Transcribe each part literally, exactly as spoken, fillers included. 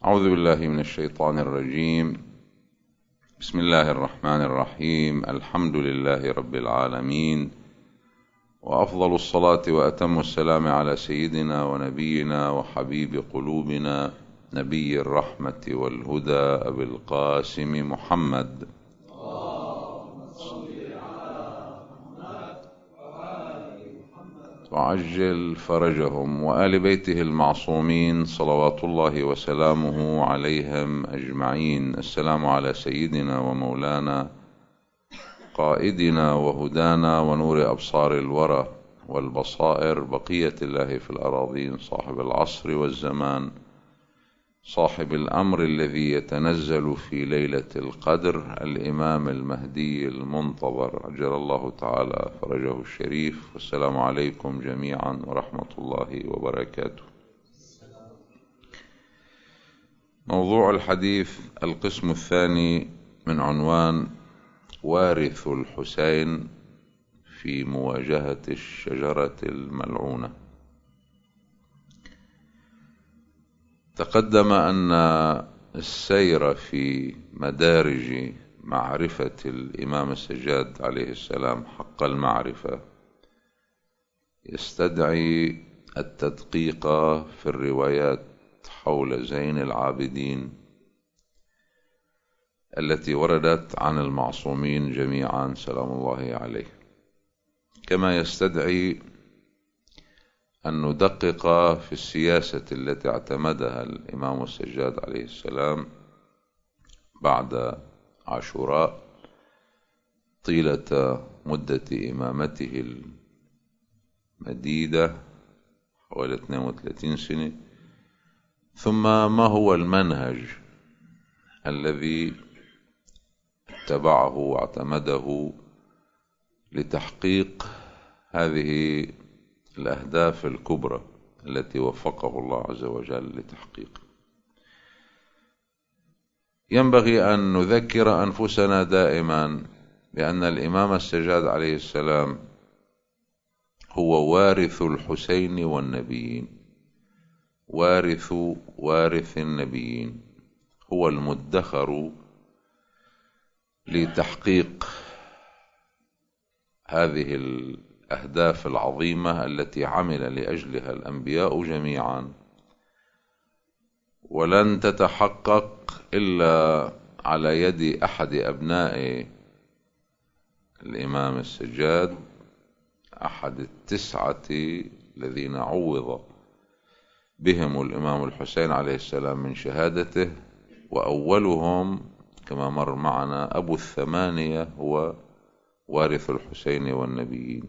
أعوذ بالله من الشيطان الرجيم. بسم الله الرحمن الرحيم. الحمد لله رب العالمين، وأفضل الصلاة وأتم السلام على سيدنا ونبينا وحبيب قلوبنا نبي الرحمة والهدى أبي القاسم محمد. وعجل فرجهم وآل بيته المعصومين صلوات الله وسلامه عليهم أجمعين. السلام على سيدنا ومولانا قائدنا وهدانا ونور أبصار الورى والبصائر، بقية الله في الأراضين، صاحب العصر والزمان، صاحب الأمر الذي يتنزل في ليلة القدر، الإمام المهدي المنتظر عجل الله تعالى فرجه الشريف. والسلام عليكم جميعا ورحمة الله وبركاته. موضوع الحديث القسم الثاني من عنوان وارث الحسين في مواجهة الشجرة الملعونة. تقدم أن السير في مدارج معرفة الإمام السجاد عليه السلام حق المعرفة يستدعي التدقيق في الروايات حول زين العابدين التي وردت عن المعصومين جميعا سلام الله عليه، كما يستدعي أن ندقق في السياسة التي اعتمدها الإمام السجاد عليه السلام بعد عاشوراء طيلة مدة إمامته المديدة حوالي اثنين وثلاثين سنة، ثم ما هو المنهج الذي اتبعه واعتمده لتحقيق هذه الأهداف الكبرى التي وفقه الله عز وجل لتحقيقها. ينبغي أن نذكر أنفسنا دائما بأن الإمام السجاد عليه السلام هو وارث الحسين والنبيين، وارث وارث النبيين، هو المدخر لتحقيق هذه الأهداف العظيمة التي عمل لأجلها الأنبياء جميعا، ولن تتحقق إلا على يد أحد أبناء الإمام السجاد، أحد التسعة الذين عوض بهم الإمام الحسين عليه السلام من شهادته، وأولهم كما مر معنا أبو الثمانية هو وارث الحسين والنبيين.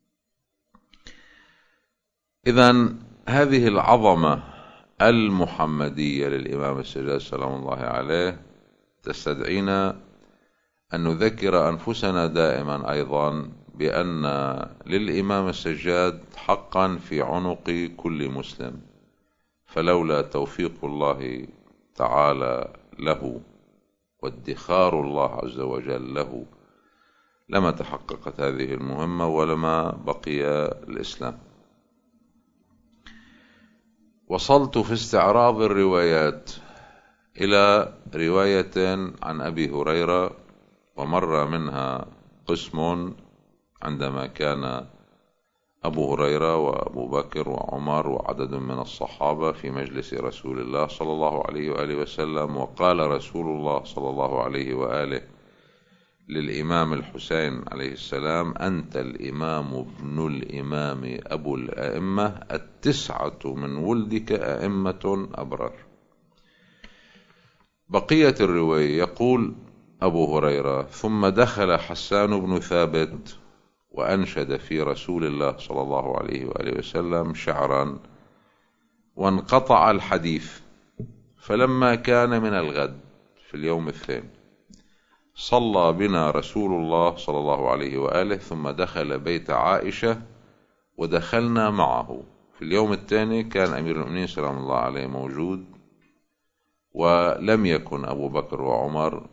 إذن هذه العظمة المحمدية للإمام السجاد سلام الله عليه تستدعينا أن نذكر أنفسنا دائما أيضا بأن للإمام السجاد حقا في عنق كل مسلم، فلولا توفيق الله تعالى له وادخار الله عز وجل له لما تحققت هذه المهمة ولما بقي الإسلام. وصلت في استعراض الروايات إلى رواية عن أبي هريرة، ومر منها قسم عندما كان أبو هريرة وأبو بكر وعمر وعدد من الصحابة في مجلس رسول الله صلى الله عليه وآله وسلم، وقال رسول الله صلى الله عليه وآله للإمام الحسين عليه السلام: أنت الإمام ابن الإمام أبو الأئمة، التسعة من ولدك أئمة أبرار. بقية الرواية يقول أبو هريرة: ثم دخل حسان بن ثابت وأنشد في رسول الله صلى الله عليه وآله وسلم شعرا، وانقطع الحديث. فلما كان من الغد في اليوم الثاني صلى بنا رسول الله صلى الله عليه وآله، ثم دخل بيت عائشة ودخلنا معه. في اليوم الثاني كان أمير المؤمنين سلام الله عليه موجود، ولم يكن أبو بكر وعمر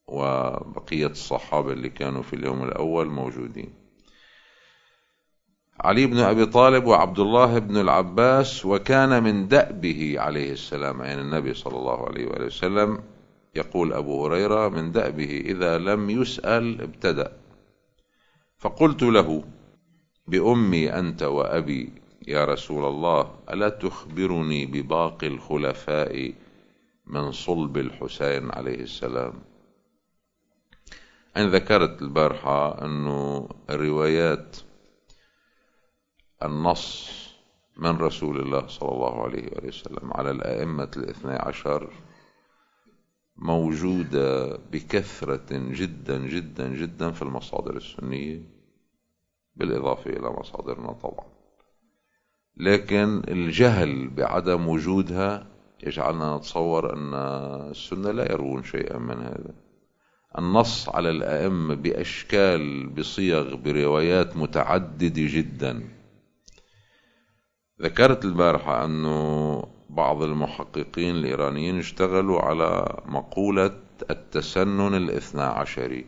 وبقية الصحابة اللي كانوا في اليوم الأول موجودين. علي بن أبي طالب وعبد الله بن العباس. وكان من دأبه عليه السلام، يعني النبي صلى الله عليه وآله وسلم، يقول أبو هريرة من دأبه إذا لم يسأل ابتدأ. فقلت له بأمي أنت وأبي يا رسول الله، ألا تخبرني بباقي الخلفاء من صلب الحسين عليه السلام؟ أنا ذكرت البارحة أنه الروايات النص من رسول الله صلى الله عليه وسلم على الأئمة الاثني عشر موجودة بكثرة جدا جدا جدا في المصادر السنية، بالإضافة إلى مصادرنا طبعا. لكن الجهل بعدم وجودها يجعلنا نتصور أن السنة لا يروون شيئا من هذا. النص على الأئمة بأشكال، بصيغ، بروايات متعددة جدا. ذكرت البارحة أنه بعض المحققين الإيرانيين اشتغلوا على مقولة التسنن الاثنى عشري،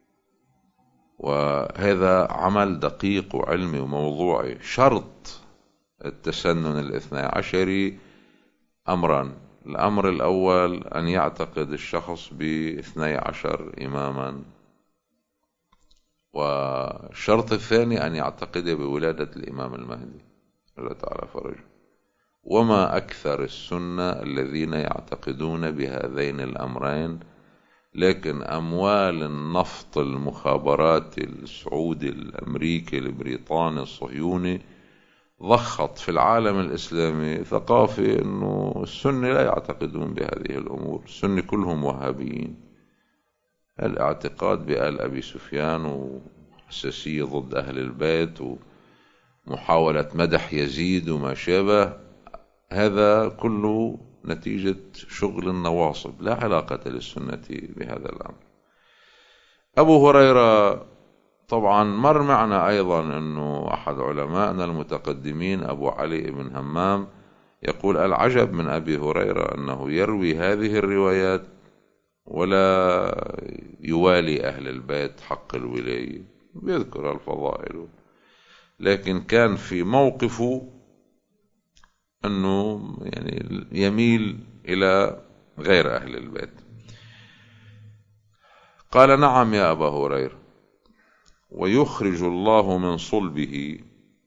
وهذا عمل دقيق وعلمي وموضوعي. شرط التسنن الاثنى عشري أمران: الأمر الأول أن يعتقد الشخص باثني عشر إماما، والشرط الثاني أن يعتقد بولادة الإمام المهدي الله تعالى فرجه. وما أكثر السنة الذين يعتقدون بهذين الأمرين، لكن أموال النفط، المخابرات السعودي الأمريكي البريطاني الصهيوني، ضخت في العالم الإسلامي ثقافة أنه السنة لا يعتقدون بهذه الأمور. السنة كلهم وهابيين. الاعتقاد بآل أبي سفيان وحساسية ضد أهل البيت ومحاولة مدح يزيد وما شابه، هذا كله نتيجة شغل النواصب، لا علاقة للسنة بهذا الأمر. أبو هريرة طبعا مر معنا أيضا أنه أحد علمائنا المتقدمين أبو علي بن همام يقول: العجب من أبي هريرة أنه يروي هذه الروايات ولا يوالي أهل البيت حق الولاية، يذكر الفضائل، لكن كان في موقفه أنه يعني يميل إلى غير أهل البيت. قال: نعم يا أبا هريرة، ويخرج الله من صلبه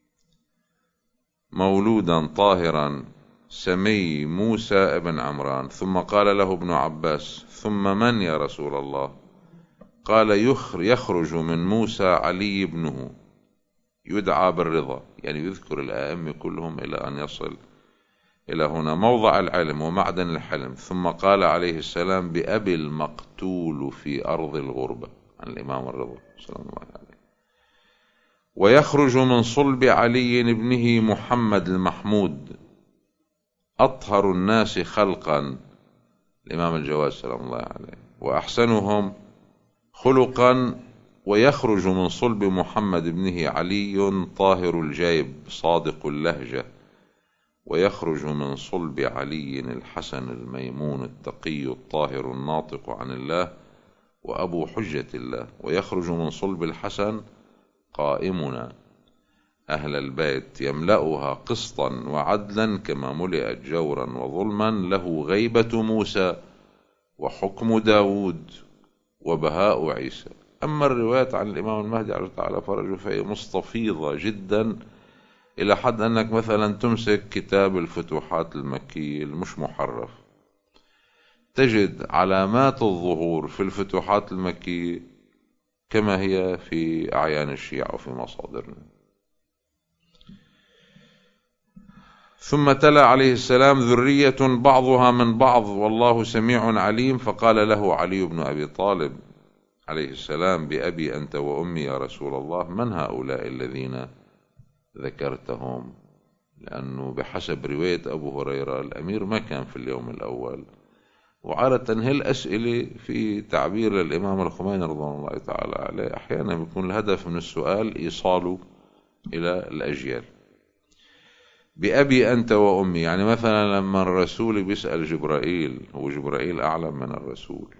مولودا طاهرا سمي موسى بن عمران. ثم قال له ابن عباس: ثم من يا رسول الله؟ قال: يخرج من موسى علي ابنه يدعى بالرضا، يعني يذكر الآئمة كلهم إلى أن يصل إلى هنا موضع العلم ومعدن الحلم. ثم قال عليه السلام: بأبي المقتول في أرض الغربة، عن الإمام الرضا سلام الله عليه. ويخرج من صلب علي ابنه محمد المحمود أطهر الناس خلقا، الإمام الجواد سلام الله عليه، وأحسنهم خلقا. ويخرج من صلب محمد ابنه علي طاهر الجيب صادق اللهجة. ويخرج من صلب علي الحسن الميمون التقي الطاهر الناطق عن الله وأبو حجة الله. ويخرج من صلب الحسن قائمنا أهل البيت يملأها قسطا وعدلا كما ملئت جورا وظلما، له غيبة موسى وحكم داود وبهاء عيسى. أما الروايات عن الإمام المهدي عليه تعالى فرجه فهي مستفيضة جدا، إلى حد أنك مثلا تمسك كتاب الفتوحات المكية المش محرف، تجد علامات الظهور في الفتوحات المكية كما هي في أعيان الشيعة وفي مصادرنا. ثم تلا عليه السلام: ذرية بعضها من بعض والله سميع عليم. فقال له علي بن أبي طالب عليه السلام: بأبي أنت وأمي يا رسول الله، من هؤلاء الذين ذكرتهم؟ لأنه بحسب رواية أبو هريرة الأمير ما كان في اليوم الأول، وعادة هالأسئلة في تعبير الإمام الخميني رضوان الله تعالى عليه أحيانا بيكون الهدف من السؤال إيصاله إلى الأجيال. بأبي أنت وأمي، يعني مثلا لما الرسول بيسأل جبرائيل، هو جبرائيل أعلم من الرسول،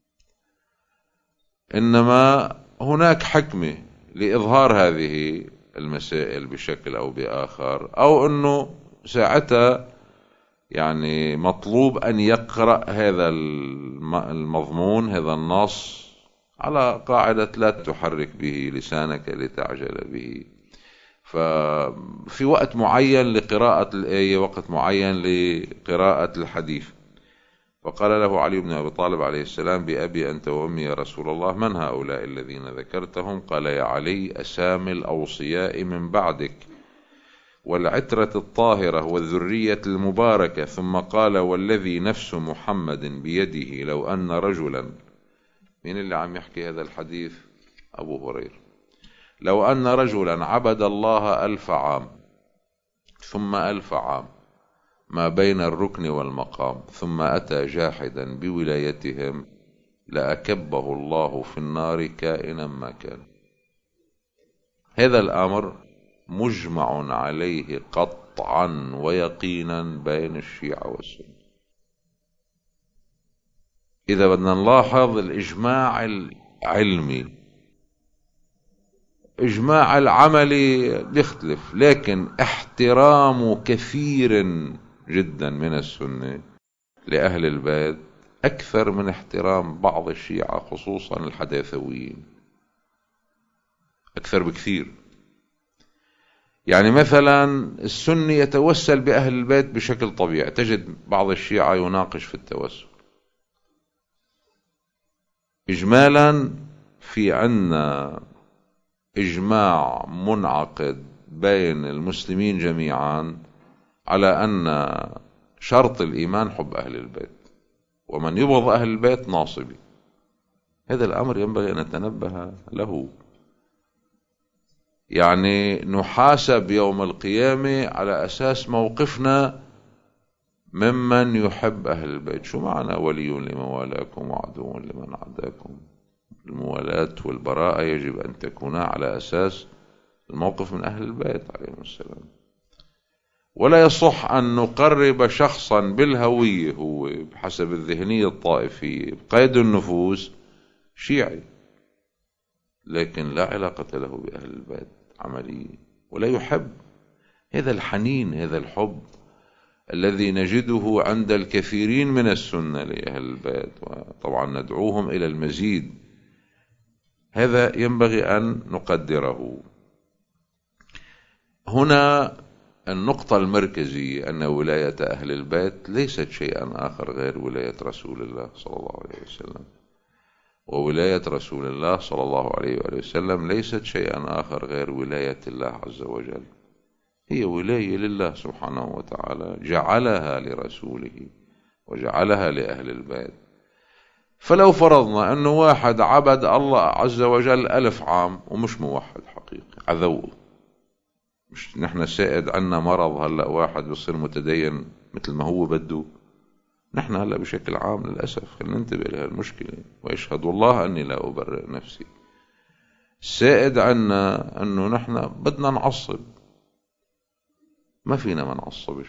إنما هناك حكمة لإظهار هذه المسائل بشكل أو بآخر، أو أنه ساعتها يعني مطلوب أن يقرأ هذا المضمون، هذا النص، على قاعدة لا تحرك به لسانك لتعجل به. ففي وقت معين لقراءة الآية، وقت معين لقراءة الحديث. وقال له علي بن أبي طالب عليه السلام: بأبي أنت وأمي يا رسول الله، من هؤلاء الذين ذكرتهم؟ قال: يا علي، أسامي الأوصياء من بعدك والعترة الطاهرة والذرية المباركة. ثم قال: والذي نفس محمد بيده لو أن رجلا، مين اللي عم يحكي هذا الحديث؟ أبو هريرة. لو أن رجلا عبد الله ألف عام ثم ألف عام ما بين الركن والمقام، ثم أتى جاحدا بولايتهم، لأكبه الله في النار كائنا ما كان. هذا الأمر مجمع عليه قطعا ويقينا بين الشيعة والسنة. إذا بدنا نلاحظ الإجماع العلمي، إجماع العملي بيختلف، لكن احترام كثير جدا من السنة لأهل البيت أكثر من احترام بعض الشيعة، خصوصا الحداثويين، أكثر بكثير. يعني مثلا السني يتوسل بأهل البيت بشكل طبيعي، تجد بعض الشيعة يناقش في التوسل. إجمالا في عنا إجماع منعقد بين المسلمين جميعا على أن شرط الإيمان حب أهل البيت، ومن يبغض أهل البيت ناصبي. هذا الأمر ينبغي أن نتنبه له. يعني نحاسب يوم القيامة على أساس موقفنا ممن يحب أهل البيت. شو معنى ولي لمن والاكم وعدو لمن عاداكم؟ الموالاة والبراءة يجب أن تكونا على أساس الموقف من أهل البيت عليهم السلام. ولا يصح أن نقرب شخصا بالهوية، هو بحسب الذهنية الطائفية بقيد النفوس، شيعي، لكن لا علاقة له بأهل البيت عملية، ولا يحب. هذا الحنين، هذا الحب الذي نجده عند الكثيرين من السنة لأهل البيت، وطبعا ندعوهم إلى المزيد، هذا ينبغي أن نقدره. هنا النقطة المركزية أن ولاية أهل البيت ليست شيئا آخر غير ولاية رسول الله صلى الله عليه وسلم، وولاية رسول الله صلى الله عليه وسلم ليست شيئا آخر غير ولاية الله عز وجل. هي ولاية لله سبحانه وتعالى، جعلها لرسوله وجعلها لأهل البيت. فلو فرضنا أنه واحد عبد الله عز وجل ألف عام ومش موحد حقيقي، عذوه، مش نحن سائد عنا مرض هلأ واحد بصير متدين مثل ما هو بده. نحن هلأ بشكل عام للأسف خلينا ننتبه لها المشكلة، ويشهد الله أني لا أبرئ نفسي. سائد عنا أنه نحن بدنا نعصب، ما فينا ما نعصبش.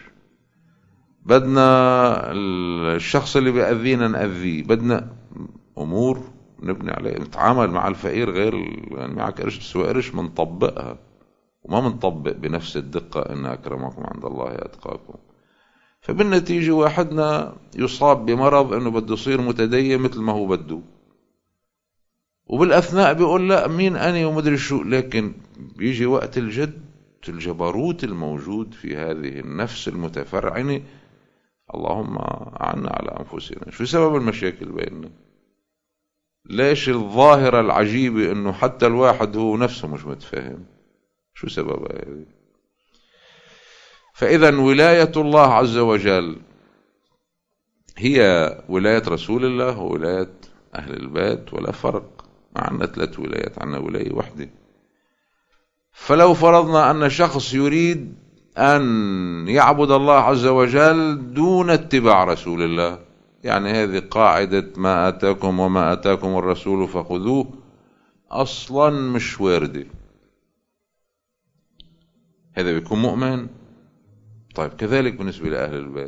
بدنا الشخص اللي بيأذينا نأذيه، بدنا أمور نبني عليها، نتعامل مع الفقير غير يعني معك قرش تسوى قرش منطبقها، وما منطبق بنفس الدقة إن أكرمكم عند الله أتقاكم. فبالنتيجة واحدنا يصاب بمرض إنه بده يصير متدين مثل ما هو بده، وبالأثناء بيقول لا مين أنا ومدري شو، لكن بيجي وقت الجد الجبروت الموجود في هذه النفس المتفرعنة، اللهم أعنا على أنفسنا. شو سبب المشاكل بيننا؟ ليش الظاهرة العجيبة إنه حتى الواحد هو نفسه مش متفاهم؟ شو سببها هذه؟ فإذا ولاية الله عز وجل هي ولاية رسول الله وولاية أهل البيت، ولا فرق. ما عندنا ثلاث ولايات، عندنا ولاية واحدة. فلو فرضنا أن شخص يريد أن يعبد الله عز وجل دون اتباع رسول الله، يعني هذه قاعدة ما آتاكم وما آتاكم الرسول فخذوه، أصلا مش واردة. هذا بيكون مؤمن. طيب كذلك بالنسبة لأهل البيت،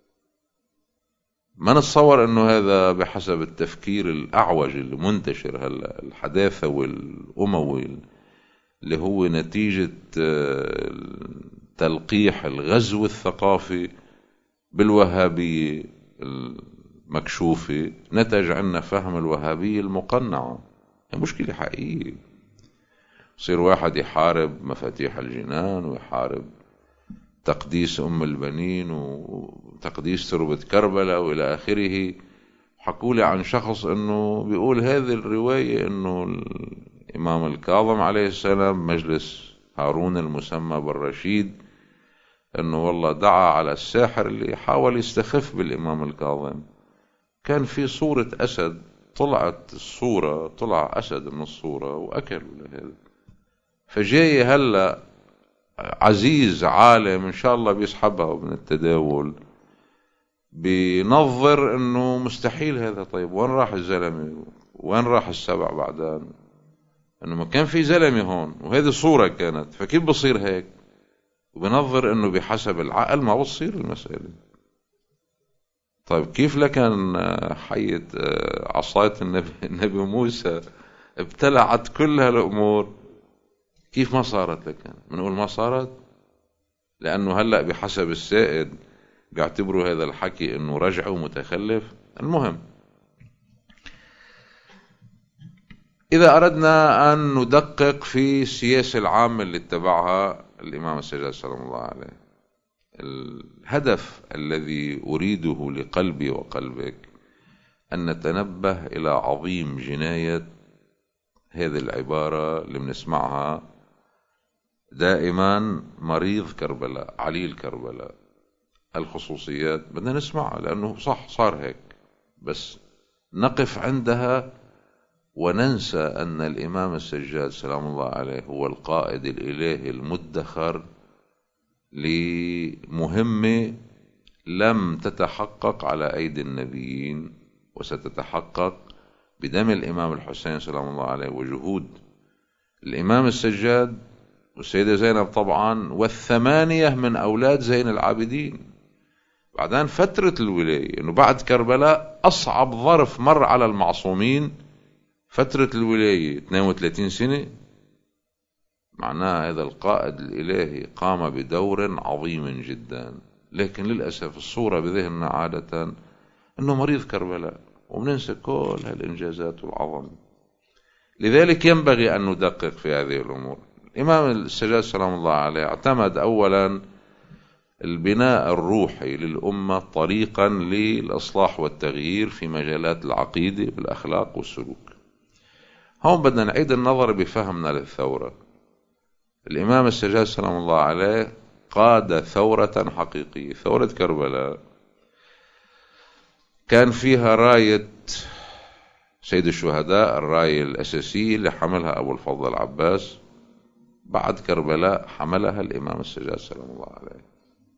ما نتصور أنه هذا بحسب التفكير الأعوج اللي منتشر هلا، الحداثة والأموي اللي هو نتيجة تلقيح الغزو الثقافي بالوهابية المكشوفة، نتج عنا فهم الوهابية المقنعة. مشكلة حقيقية. يصير واحد يحارب مفاتيح الجنان، ويحارب تقديس أم البنين وتقديس تربة كربلاء وإلى آخره. حكولي عن شخص أنه بيقول هذه الرواية أنه الإمام الكاظم عليه السلام مجلس هارون المسمى بالرشيد، أنه والله دعا على الساحر اللي حاول يستخف بالإمام الكاظم. كان في صورة أسد، طلعت الصورة، طلع أسد من الصورة وأكل هذا. فجاي هلأ عزيز عالم إن شاء الله بيسحبها من التداول، بينظر إنه مستحيل هذا. طيب وين راح الزلمة؟ وين راح السبع بعدين؟ إنه ما كان في زلمة هون وهذه صورة كانت، فكيف بصير هيك؟ وبنظر إنه بحسب العقل ما بتصير المسألة. طيب كيف لكن حية عصاية النبي, النبي موسى ابتلعت كل هالأمور؟ كيف ما صارت لكن؟ بنقول ما صارت لأنه هلأ بحسب السائد بيعتبروا هذا الحكي إنه رجع ومتخلف. المهم، إذا أردنا أن ندقق في السياسة العامة اللي اتبعها الإمام السجاد سلام الله عليه، الهدف الذي أريده لقلبي وقلبك أن نتنبه إلى عظيم جناية هذه العبارة اللي بنسمعها دائما: مريض كربلاء، عليل كربلاء. الخصوصيات بدنا نسمعها لأنه صح صار هيك، بس نقف عندها وننسى أن الإمام السجاد سلام الله عليه هو القائد الإلهي المدخر لمهمة لم تتحقق على أيدي النبيين، وستتحقق بدم الإمام الحسين سلام الله عليه وجهود الإمام السجاد والسيدة زينب طبعا، والثمانية من أولاد زين العابدين. بعدين فترة الولاية، إنه بعد كربلاء أصعب ظرف مر على المعصومين فترة الولاية اثنين وثلاثين سنة. معناه هذا القائد الإلهي قام بدور عظيم جدا، لكن للأسف الصورة بذهننا عادة أنه مريض كربلاء، وبننسى كل هالإنجازات والعظم. لذلك ينبغي أن ندقق في هذه الأمور. الإمام السجاد سلام الله عليه اعتمد أولا البناء الروحي للأمة طريقا للإصلاح والتغيير في مجالات العقيدة بالأخلاق والسلوك. هون بدنا نعيد النظر بفهمنا للثورة. الإمام السجاد سلام الله عليه قاد ثورة حقيقية، ثورة كربلاء، كان فيها راية سيد الشهداء، الراية الأساسية اللي حملها أبو الفضل العباس. بعد كربلاء حملها الإمام السجاد سلام الله عليه.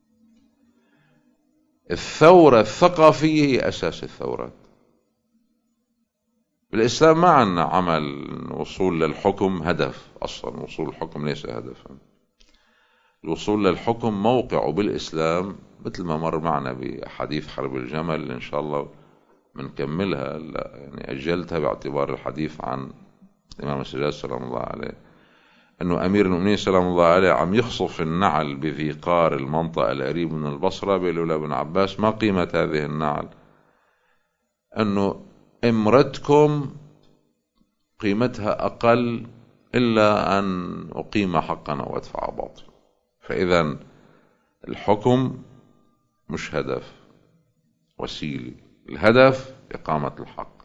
الثورة الثقافية هي أساس الثورات. بالإسلام ما عندنا عمل وصول للحكم هدف، أصلا وصول الحكم ليس هدفا. الوصول للحكم موقعه بالإسلام مثل ما مر معنا بحديث حرب الجمل اللي إن شاء الله بنكملها، يعني أجلتها باعتبار الحديث عن الإمام السجاد سلام الله عليه، أنه أمير المؤمنين سلام الله عليه عم يخصف النعل بذي قار المنطقة القريب من البصرة، بيقول له ابن عباس: ما قيمة هذه النعل؟ أنه امرتكم قيمتها أقل إلا أن أقيم حقا وأدفع باطل. فإذا الحكم مش هدف، وسيلة. الهدف إقامة الحق.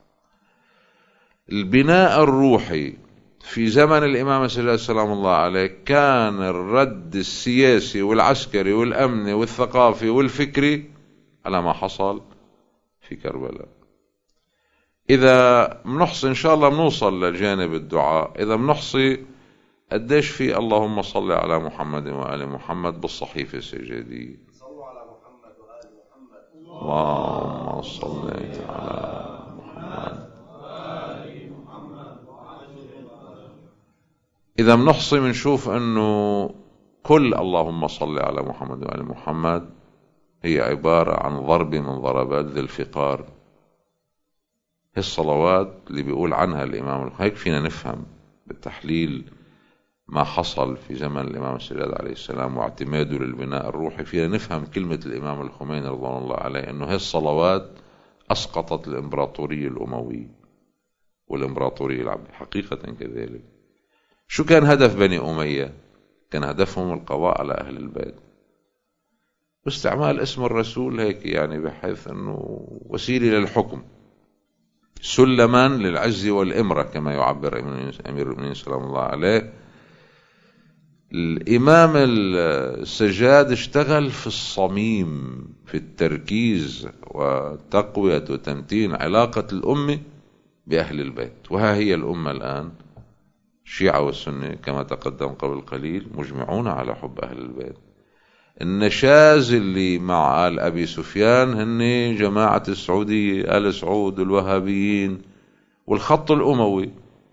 البناء الروحي في زمن الإمام السجاد سلام الله عليه كان الرد السياسي والعسكري والأمني والثقافي والفكري على ما حصل في كربلاء. إذا بنحصي إن شاء الله بنوصل لجانب الدعاء، إذا بنحصي قديش في اللهم صل على محمد وآل محمد بالصحيفة السجادية: صلوا على محمد وآل محمد، اللهم صل على محمد. إذا بنحصي بنشوف أنه كل اللهم صل على محمد وآل محمد هي عبارة عن ضرب من ضربات ذي الفقار. هي الصلوات اللي بيقول عنها الإمام. هيك فينا نفهم بالتحليل ما حصل في زمن الإمام السجاد عليه السلام واعتماده للبناء الروحي، فينا نفهم كلمة الإمام الخميني رضوان الله عليه إنه هي الصلوات أسقطت الإمبراطورية الأموية والإمبراطورية العباسية، حقيقة كذلك. شو كان هدف بني أمية؟ كان هدفهم القضاء على أهل البيت واستعمال اسم الرسول هيك، يعني بحيث أنه وسيلة للحكم، سلما للعز والإمرة كما يعبر أمير المؤمنين سلام الله عليه. الإمام السجاد اشتغل في الصميم في التركيز وتقوية وتمتين علاقة الأمة بأهل البيت. وها هي الأمة الآن، الشيعة والسنة كما تقدم قبل قليل، مجمعون على حب أهل البيت. النشاز اللي مع آل أبي سفيان هن جماعة السعودية، آل سعود والوهابيين والخط الأموي،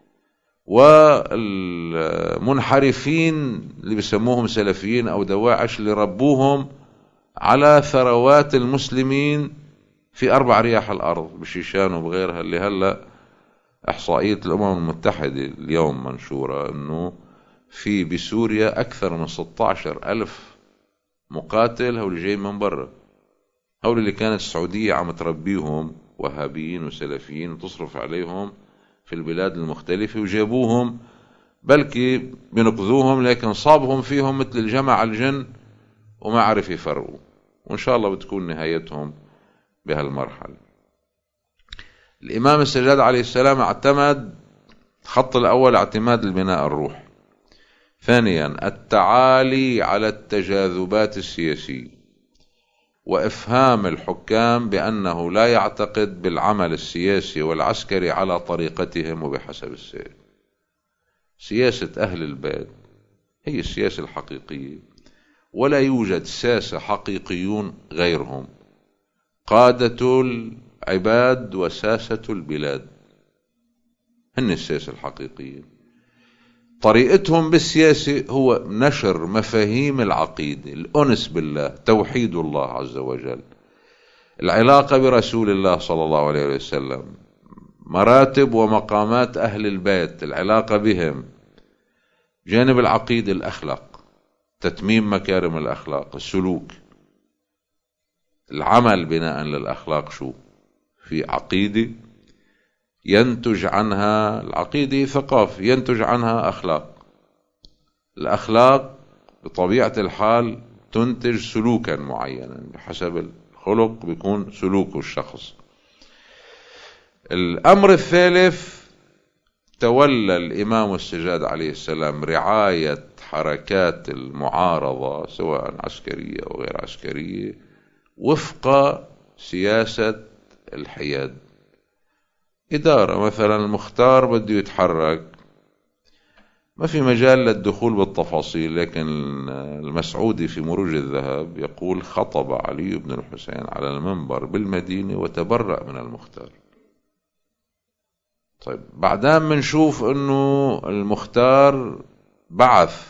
والمنحرفين اللي بيسموهم سلفيين أو دواعش اللي ربوهم على ثروات المسلمين في أربع رياح الأرض بشيشان وبغيرها، اللي هلأ إحصائية الأمم المتحدة اليوم منشورة أنه في بسوريا أكثر من ستة عشر ألف مقاتل هول جاي من برا، هول اللي كانت السعودية عم تربيهم وهابيين وسلفيين وتصرف عليهم في البلاد المختلفة، وجابوهم بلكي بنقذوهم لكن صابهم فيهم مثل الجمع الجن وما عرف يفرقوا، وإن شاء الله بتكون نهايتهم بهالمرحلة. الإمام السجاد عليه السلام اعتمد الخط الأول اعتماد البناء الروحي، ثانيا التعالي على التجاذبات السياسية وإفهام الحكام بأنه لا يعتقد بالعمل السياسي والعسكري على طريقتهم وبحسب السير. سياسة أهل البيت هي السياسة الحقيقية، ولا يوجد ساسة حقيقيون غيرهم، قادة العباد وساسة البلاد هن الساسة الحقيقية. طريقتهم بالسياسة هو نشر مفاهيم العقيدة، الأنس بالله، توحيد الله عز وجل، العلاقة برسول الله صلى الله عليه وسلم، مراتب ومقامات أهل البيت، العلاقة بهم، جانب العقيدة الأخلاق، تتميم مكارم الأخلاق، السلوك، العمل بناء للأخلاق. شو في عقيدة ينتج عنها العقيدة ثقافة، ينتج عنها أخلاق، الأخلاق بطبيعة الحال تنتج سلوكا معينا، بحسب الخلق بيكون سلوك الشخص. الأمر الثالث، تولى الإمام السجاد عليه السلام رعاية حركات المعارضة سواء عسكرية أو غير عسكرية وفق سياسة الحياد. إدارة مثلا المختار بده يتحرك، ما في مجال للدخول بالتفاصيل، لكن المسعودي في مروج الذهب يقول خطب علي بن الحسين على المنبر بالمدينة وتبرأ من المختار. طيب بعدين منشوف انه المختار بعث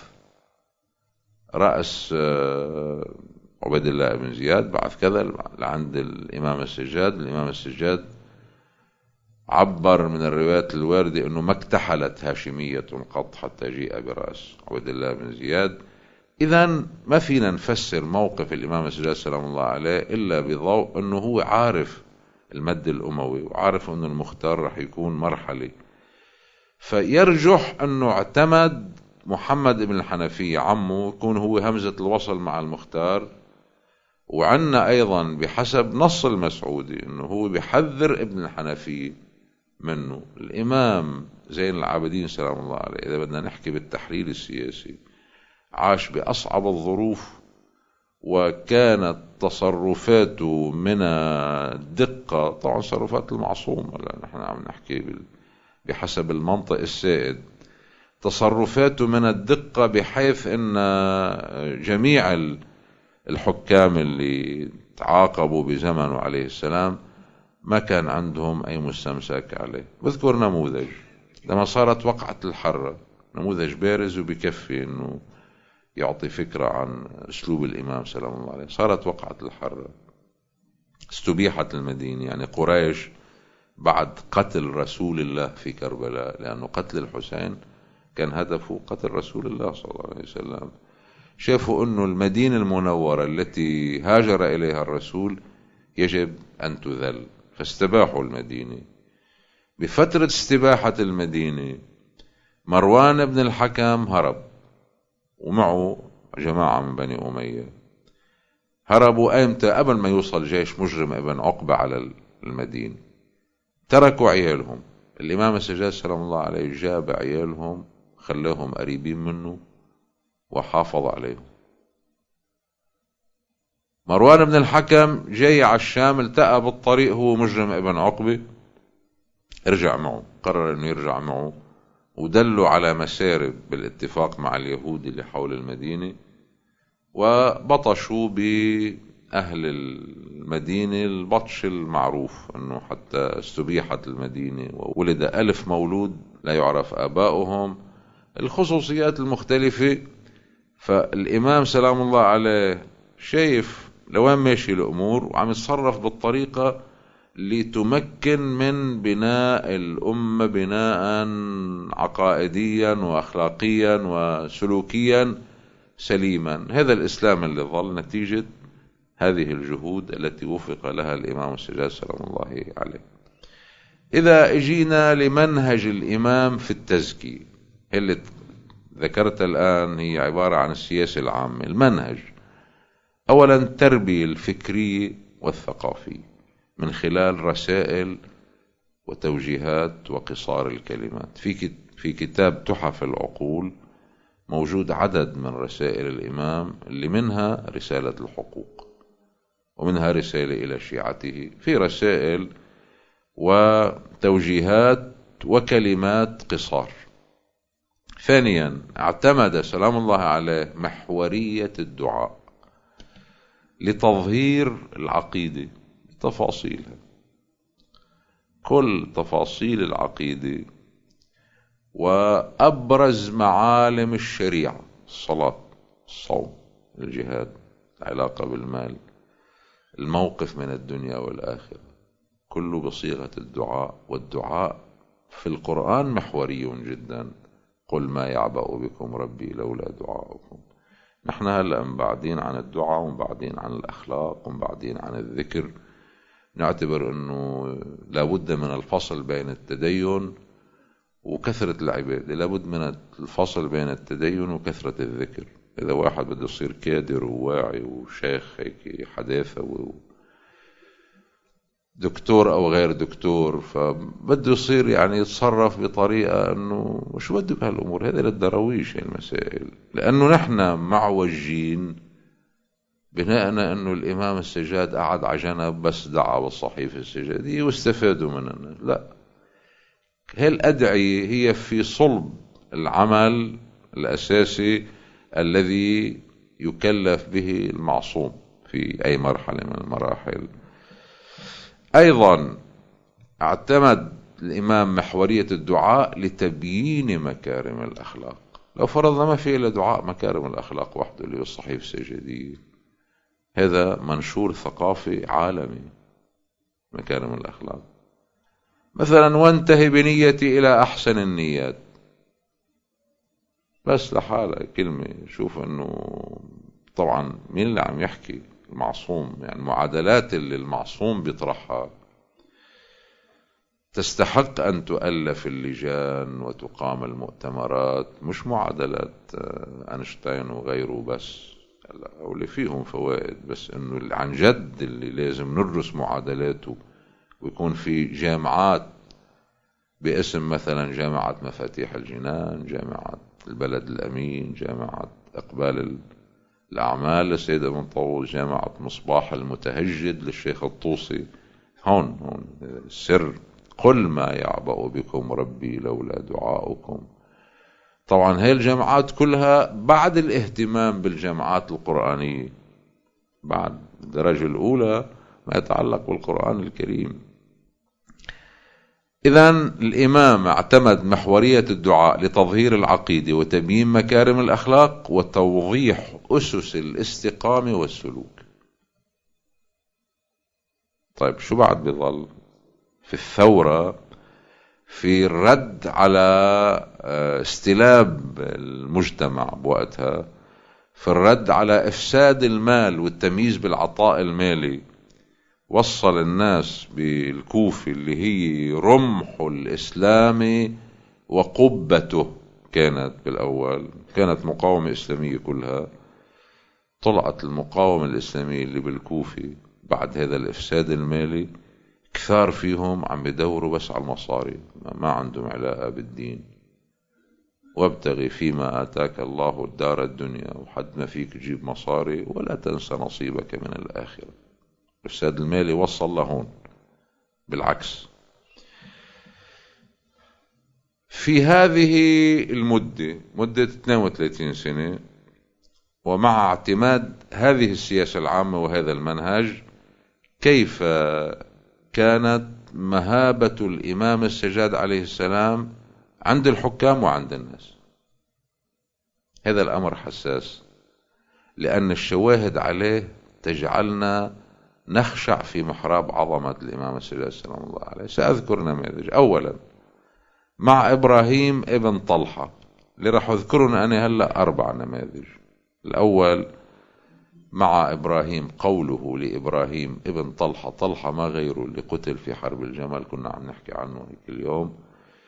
رأس عبيد الله بن زياد، بعث كذا لعند الإمام السجاد. الإمام السجاد عبر من الروايات الواردة أنه ما اكتحلت هاشمية قط حتى جيء برأس عبيد الله بن زياد. إذن ما فينا نفسر موقف الإمام السجاد سلام الله عليه إلا بضوء أنه هو عارف المد الأموي وعارف أنه المختار رح يكون مرحلة، فيرجح أنه اعتمد محمد بن الحنفية عمه يكون هو همزة الوصل مع المختار. وعنا أيضا بحسب نص المسعودي أنه هو بيحذر ابن الحنفية منه. الإمام زين العابدين سلام الله عليه إذا بدنا نحكي بالتحليل السياسي عاش بأصعب الظروف، وكانت تصرفاته من الدقة، طبعا تصرفات المعصوم، نحن عم نحكي بحسب المنطق السائد، تصرفاته من الدقة بحيث أن جميع الحكام اللي تعاقبوا بزمنه عليه السلام ما كان عندهم أي مستمسك عليه. بذكر نموذج لما صارت وقعة الحرة، نموذج بارز وبكفي أنه يعطي فكرة عن أسلوب الإمام سلام الله عليه. صارت وقعة الحرة، استبيحت المدينة، يعني قريش بعد قتل رسول الله في كربلاء، لأنه قتل الحسين كان هدفه قتل رسول الله صلى الله عليه وسلم. شافوا أنه المدينة المنورة التي هاجر إليها الرسول يجب أن تذل، فاستباحوا المدينة. بفترة استباحة المدينة مروان بن الحكم هرب ومعه جماعة من بني أمية. هربوا أيمتى؟ قبل ما يوصل جيش مجرم ابن عقبة على المدينة. تركوا عيالهم. الإمام السجاد سلام الله عليه جاب عيالهم، خلاهم قريبين منه وحافظ عليهم. مروان بن الحكم جاي على الشام، التقى بالطريق هو مجرم ابن عقبة، ارجع معه، قرر انه يرجع معه، ودلوا على مسارب بالاتفاق مع اليهود اللي حول المدينة، وبطشوا بأهل المدينة البطش المعروف، انه حتى استبيحت المدينة وولد ألف مولود لا يعرف آباؤهم، الخصوصيات المختلفة. فالإمام سلام الله عليه شايف لوين ماشي الأمور، وعم يتصرف بالطريقة لتمكن من بناء الأمة بناء عقائديا وأخلاقيا وسلوكيا سليما. هذا الإسلام اللي ظل نتيجة هذه الجهود التي وفق لها الإمام السجاد سلام الله عليه. إذا اجينا لمنهج الإمام في التزكية اللي ذكرت الآن، هي عبارة عن السياسة العامة. المنهج أولا التربية الفكرية والثقافية من خلال رسائل وتوجيهات وقصار الكلمات. في في كتاب تحف العقول موجود عدد من رسائل الإمام، اللي منها رسالة الحقوق، ومنها رسالة إلى شيعته، في رسائل وتوجيهات وكلمات قصار. ثانيا اعتمد سلام الله عليه محورية الدعاء لتظهير العقيدة بتفاصيلها، كل تفاصيل العقيدة وأبرز معالم الشريعة، الصلاة، الصوم، الجهاد، العلاقة بالمال، الموقف من الدنيا والآخرة، كله بصيغة الدعاء. والدعاء في القرآن محوري جدا. قل ما يعبأ بكم ربي لولا دعاؤكم. نحن هلأ مبعدين عن الدعاء ومبعدين عن الأخلاق ومبعدين عن الذكر. نعتبر أنه لابد من الفصل بين التدين وكثرة العبادة، لابد من الفصل بين التدين وكثرة الذكر. إذا واحد بده يصير كادر وواعي وشيخ هيك حداثة ودكتور أو غير دكتور، فبده يصير يعني يتصرف بطريقة أنه شو بده بهالأمور هذه للدرويش المسائل، لأنه نحن معوجين بناءنا أنه الإمام السجاد قعد على جنب بس دعا بالصحيفة السجادية واستفادوا مننا. لا، هي الأدعية هي في صلب العمل الأساسي الذي يكلف به المعصوم في أي مرحلة من المراحل. أيضا اعتمد الإمام محورية الدعاء لتبيين مكارم الأخلاق. لو فرضنا ما في إلا دعاء مكارم الأخلاق وحده اللي هو الصحيفة السجادية، هذا منشور ثقافي عالمي. مكارم الأخلاق مثلا وانتهي بنيتي إلى أحسن النيات، بس لحالة كلمة. شوف أنه طبعا مين اللي عم يحكي؟ المعصوم. يعني معادلات اللي المعصوم بيطرحها تستحق أن تؤلف اللجان وتقام المؤتمرات، مش معادلات أينشتاين وغيره بس، أو اللي فيهم فوائد، بس أنه عن جد اللي لازم ندرس معادلاته، ويكون في جامعات باسم مثلا جامعة مفاتيح الجنان، جامعة البلد الأمين، جامعة إقبال الأعمال للسيد ابن طاووس، جامعة مصباح المتهجد للشيخ الطوسي. هون هون السر. قل ما يعبأ بكم ربي لولا دعاؤكم. طبعا هاي الجامعات كلها بعد الاهتمام بالجامعات القرآنية، بعد الدرجة الأولى ما يتعلق بالقرآن الكريم. إذن الإمام اعتمد محورية الدعاء لتظهير العقيدة وتبيين مكارم الأخلاق وتوضيح أسس الاستقامة والسلوك. طيب شو بعد بظل؟ في الثورة في الرد على استلاب المجتمع بوقتها، في الرد على إفساد المال والتمييز بالعطاء المالي. وصل الناس بالكوفة اللي هي رمح الإسلام وقبته، كانت بالأول كانت مقاومة إسلامية كلها، طلعت المقاومة الإسلامية اللي بالكوفة بعد هذا الإفساد المالي كثار فيهم عم بدوروا بس على المصاري، ما عندهم علاقة بالدين. وابتغي فيما آتاك الله الدار الدنيا، وحد ما فيك تجيب مصاري ولا تنسى نصيبك من الآخرة. الإفساد المالي وصل لهون. بالعكس، في هذه المدة مدة اثنين وثلاثين سنة، ومع اعتماد هذه السياسة العامة وهذا المنهج، كيف كانت مهابة الإمام السجاد عليه السلام عند الحكام وعند الناس؟ هذا الأمر حساس، لأن الشواهد عليه تجعلنا نخشع في محراب عظمة الإمام السجاد سلام الله عليه. سأذكر نماذج. أولا، مع إبراهيم ابن طلحة، اللي راح أذكرهم أنا هلأ أربع نماذج. الأول، مع إبراهيم، قوله لإبراهيم ابن طلحة، طلحة ما غيره اللي قتل في حرب الجمل، كنا عم نحكي عنه هيك اليوم.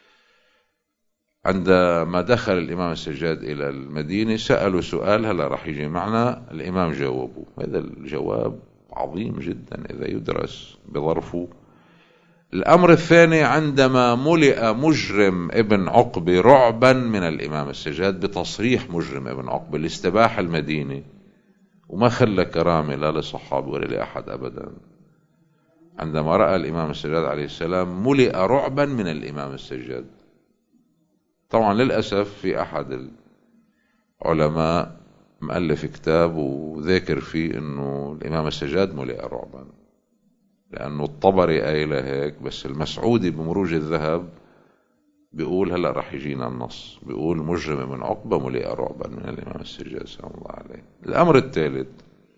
عندما دخل الإمام السجاد إلى المدينة سألوا سؤال هلا راح يجي معنا، الإمام جاوبه. هذا الجواب عظيم جدا إذا يدرس بظرفه. الأمر الثاني، عندما ملئ مجرم ابن عقبة رعبا من الإمام السجاد بتصريح مجرم ابن عقبة اللي استباح المدينة وما خلى كرامة لا لصحابه ولا لأحد أبدا، عندما رأى الإمام السجاد عليه السلام ملئ رعبا من الإمام السجاد. طبعا للأسف في أحد العلماء مؤلف كتاب وذاكر فيه أنه الإمام السجاد ملئ رعبا، لأنه الطبري قايل هيك، بس المسعودي بمروج الذهب بيقول هلأ رح يجينا النص، بيقول مجرم من عقبة ملئ رعبا من الإمام السجاد سلام الله عليه. الأمر الثالث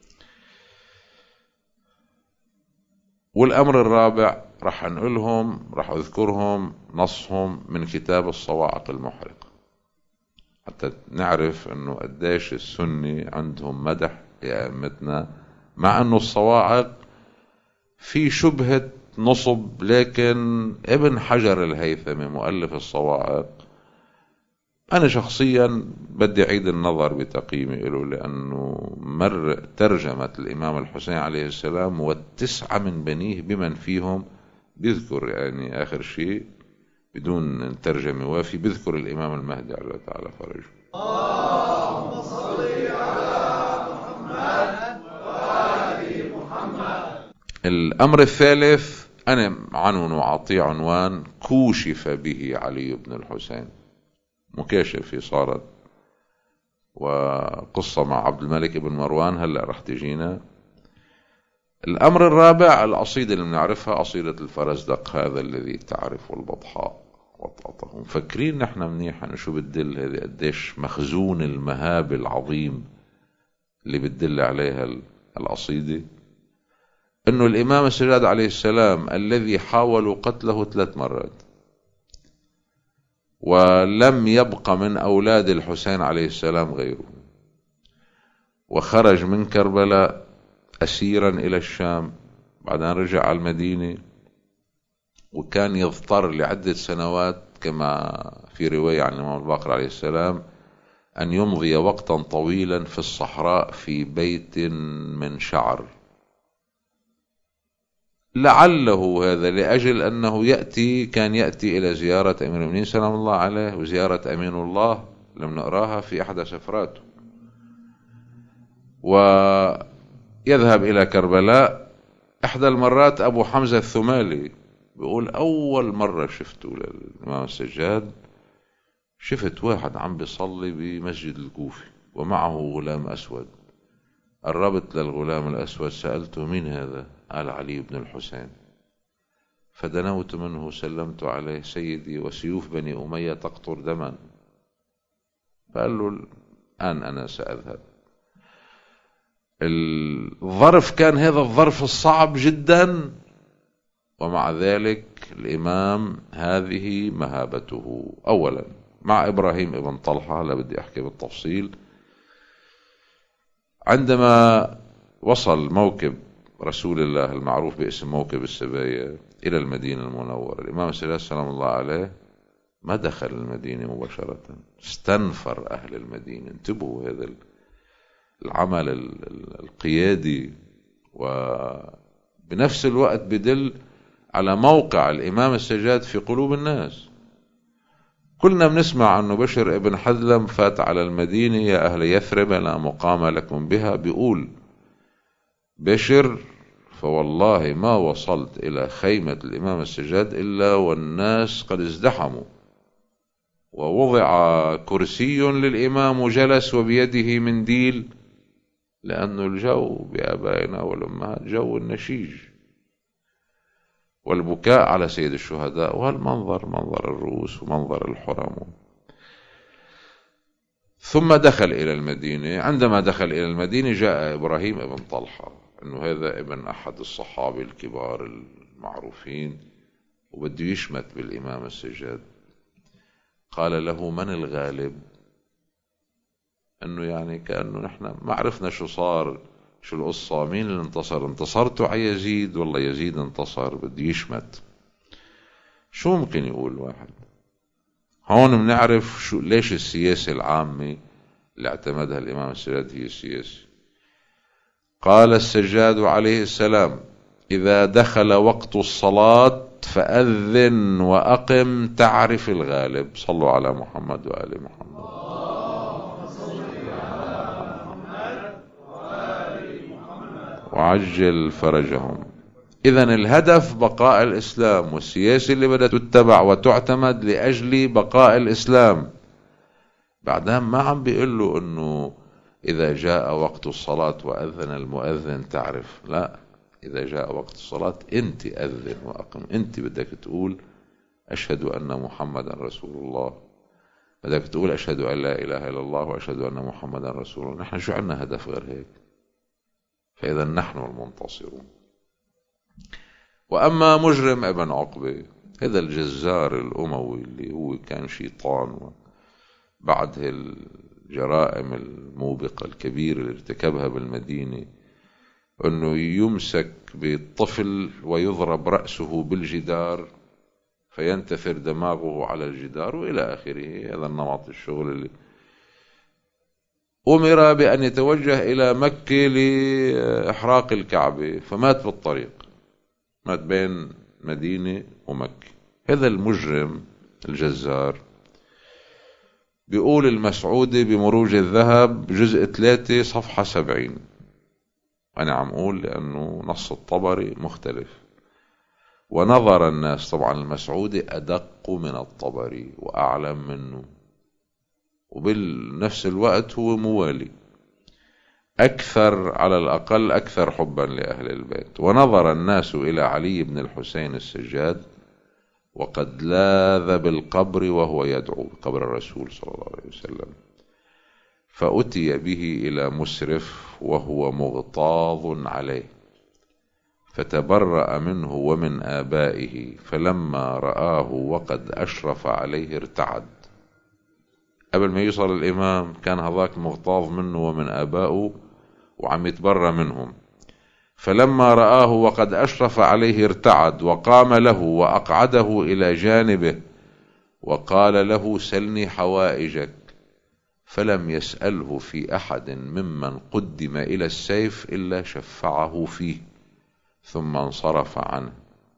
والأمر الرابع رح أنقلهم، رح أذكرهم نصهم من كتاب الصواعق المحرقة، حتى نعرف أنه قديش السنة عندهم مدح يا أمتنا، مع أنه الصواعق في شبهة نصب. لكن ابن حجر الهيثمي مؤلف الصواعق أنا شخصيا بدي أعيد النظر بتقييمي له، لأنه مر ترجمة الإمام الحسين عليه السلام والتسعة من بنيه بمن فيهم، بيذكر يعني آخر شيء بدون ترجمة وافي، بيذكر الإمام المهدي عليه تعالى فرجه. اللهم صل على محمد وآل محمد. الأمر الثالث أنا عنون وعطي عنوان كوشف به علي بن الحسين، مكاشفة صارت، وقصة مع عبد الملك بن مروان هلأ رح تجينا. الأمر الرابع، القصيدة اللي بنعرفها، قصيدة الفرزدق، هذا الذي تعرف البطحاء وطأته. مفكرين نحن منيح أنه شو بتدل هذه، قديش مخزون المهاب العظيم اللي بتدل عليها القصيدة، أنه الإمام السجاد عليه السلام الذي حاولوا قتله ثلاث مرات ولم يبق من أولاد الحسين عليه السلام غيره، وخرج من كربلاء أسيرا إلى الشام، بعدين رجع على المدينة، وكان يضطر لعدة سنوات كما في رواية عن الإمام الباقر عليه السلام أن يمضي وقتا طويلا في الصحراء في بيت من شعر، لعله هذا لأجل أنه يأتي كان يأتي إلى زيارة أمير المؤمنين سلام الله عليه، وزيارة أمين الله لم نقراها في أحد سفراته، ويذهب إلى كربلاء. إحدى المرات أبو حمزة الثمالي بيقول أول مرة شفته للإمام السجاد، شفت واحد عم بيصلي بمسجد الكوفي ومعه غلام أسود، قربت للغلام الأسود سألته مين هذا؟ قال علي بن الحسين، فدنوت منه سلمت عليه سيدي وسيوف بني أمية تقطر دما، فقال له الآن أنا سأذهب. الظرف كان هذا الظرف الصعب جدا، ومع ذلك الإمام هذه مهابته. أولا مع إبراهيم ابن طلحة، لا بدي أحكي بالتفصيل، عندما وصل موكب رسول الله المعروف باسم موكب السبايا إلى المدينة المنورة، الإمام السجاد سلام الله عليه ما دخل المدينة مباشرة، استنفر أهل المدينة. انتبهوا، هذا العمل القيادي وبنفس الوقت بدل على موقع الإمام السجاد في قلوب الناس. كلنا بنسمع أنه بشر ابن حذلم فات على المدينة: يا أهل يثرب لا مقام لكم بها. بيقول بشر: فوالله ما وصلت إلى خيمة الإمام السجاد إلا والناس قد ازدحموا، ووضع كرسي للإمام وجلس وبيده منديل، لأنه الجو بآبائنا والأمهات جو النشيج والبكاء على سيد الشهداء، وهالمنظر منظر الرؤوس ومنظر الحرم. ثم دخل إلى المدينة. عندما دخل إلى المدينة جاء إبراهيم ابن طلحة، أنه هذا ابن أحد الصحابة الكبار المعروفين وبده يشمت بالإمام السجاد. قال له: من الغالب؟ أنه يعني كأنه نحن ما عرفنا شو صار، شو القصة، مين اللي انتصر؟ انتصرتوا على يزيد؟ والله يزيد انتصر، بده يشمت. شو ممكن يقول واحد؟ هون بنعرف شو ليش السياسة العامة اللي اعتمدها الإمام السجاد هي السياسة. قال السجاد عليه السلام: إذا دخل وقت الصلاة فأذن وأقم تعرف الغالب. صلوا على محمد وآل محمد. وعجل فرجهم. إذن الهدف بقاء الإسلام، والسياسة اللي بدها تتبع وتعتمد لأجل بقاء الإسلام. بعدها ما عم بيقول له أنه إذا جاء وقت الصلاة وأذن المؤذن تعرف، لا، إذا جاء وقت الصلاة أنت أذن وأقم. أنت بدك تقول أشهد أن محمدا رسول الله، بدك تقول أشهد أن لا إله إلا الله وأشهد أن محمدا رسول الله. نحن شو عنا هدف غير هيك؟ فإذا نحن المنتصرون. وأما مجرم ابن عقبة، هذا الجزار الأموي اللي هو كان شيطان، بعد الجرائم الموبقة الكبيرة اللي ارتكبها بالمدينة، أنه يمسك بالطفل ويضرب رأسه بالجدار فينتثر دماغه على الجدار وإلى آخره. هذا النمط الشغل اللي أمر بأن يتوجه إلى مكة لإحراق الكعبة، فمات بالطريق، مات بين مدينة ومكة. هذا المجرم الجزار. بيقول المسعودي بمروج الذهب جزء ثلاثة صفحة سبعين، أنا عم أقول لأنه نص الطبري مختلف، ونظر الناس، طبعا المسعودي أدق من الطبري وأعلم منه، وبالنفس الوقت هو موالي أكثر، على الأقل أكثر حبا لأهل البيت. ونظر الناس إلى علي بن الحسين السجاد وقد لاذ بالقبر وهو يدعو، قبر الرسول صلى الله عليه وسلم، فأتي به إلى مسرف وهو مغتاظ عليه، فتبرأ منه ومن آبائه، فلما رآه وقد أشرف عليه ارتعد. قبل ما يوصل الإمام كان هذاك مغتاظ منه ومن آبائه وعم يتبرأ منهم، فلما رآه وقد أشرف عليه ارتعد، وقام له وأقعده إلى جانبه وقال له: سلني حوائجك. فلم يسأله في أحد ممن قدم إلى السيف إلا شفعه فيه، ثم انصرف عنه.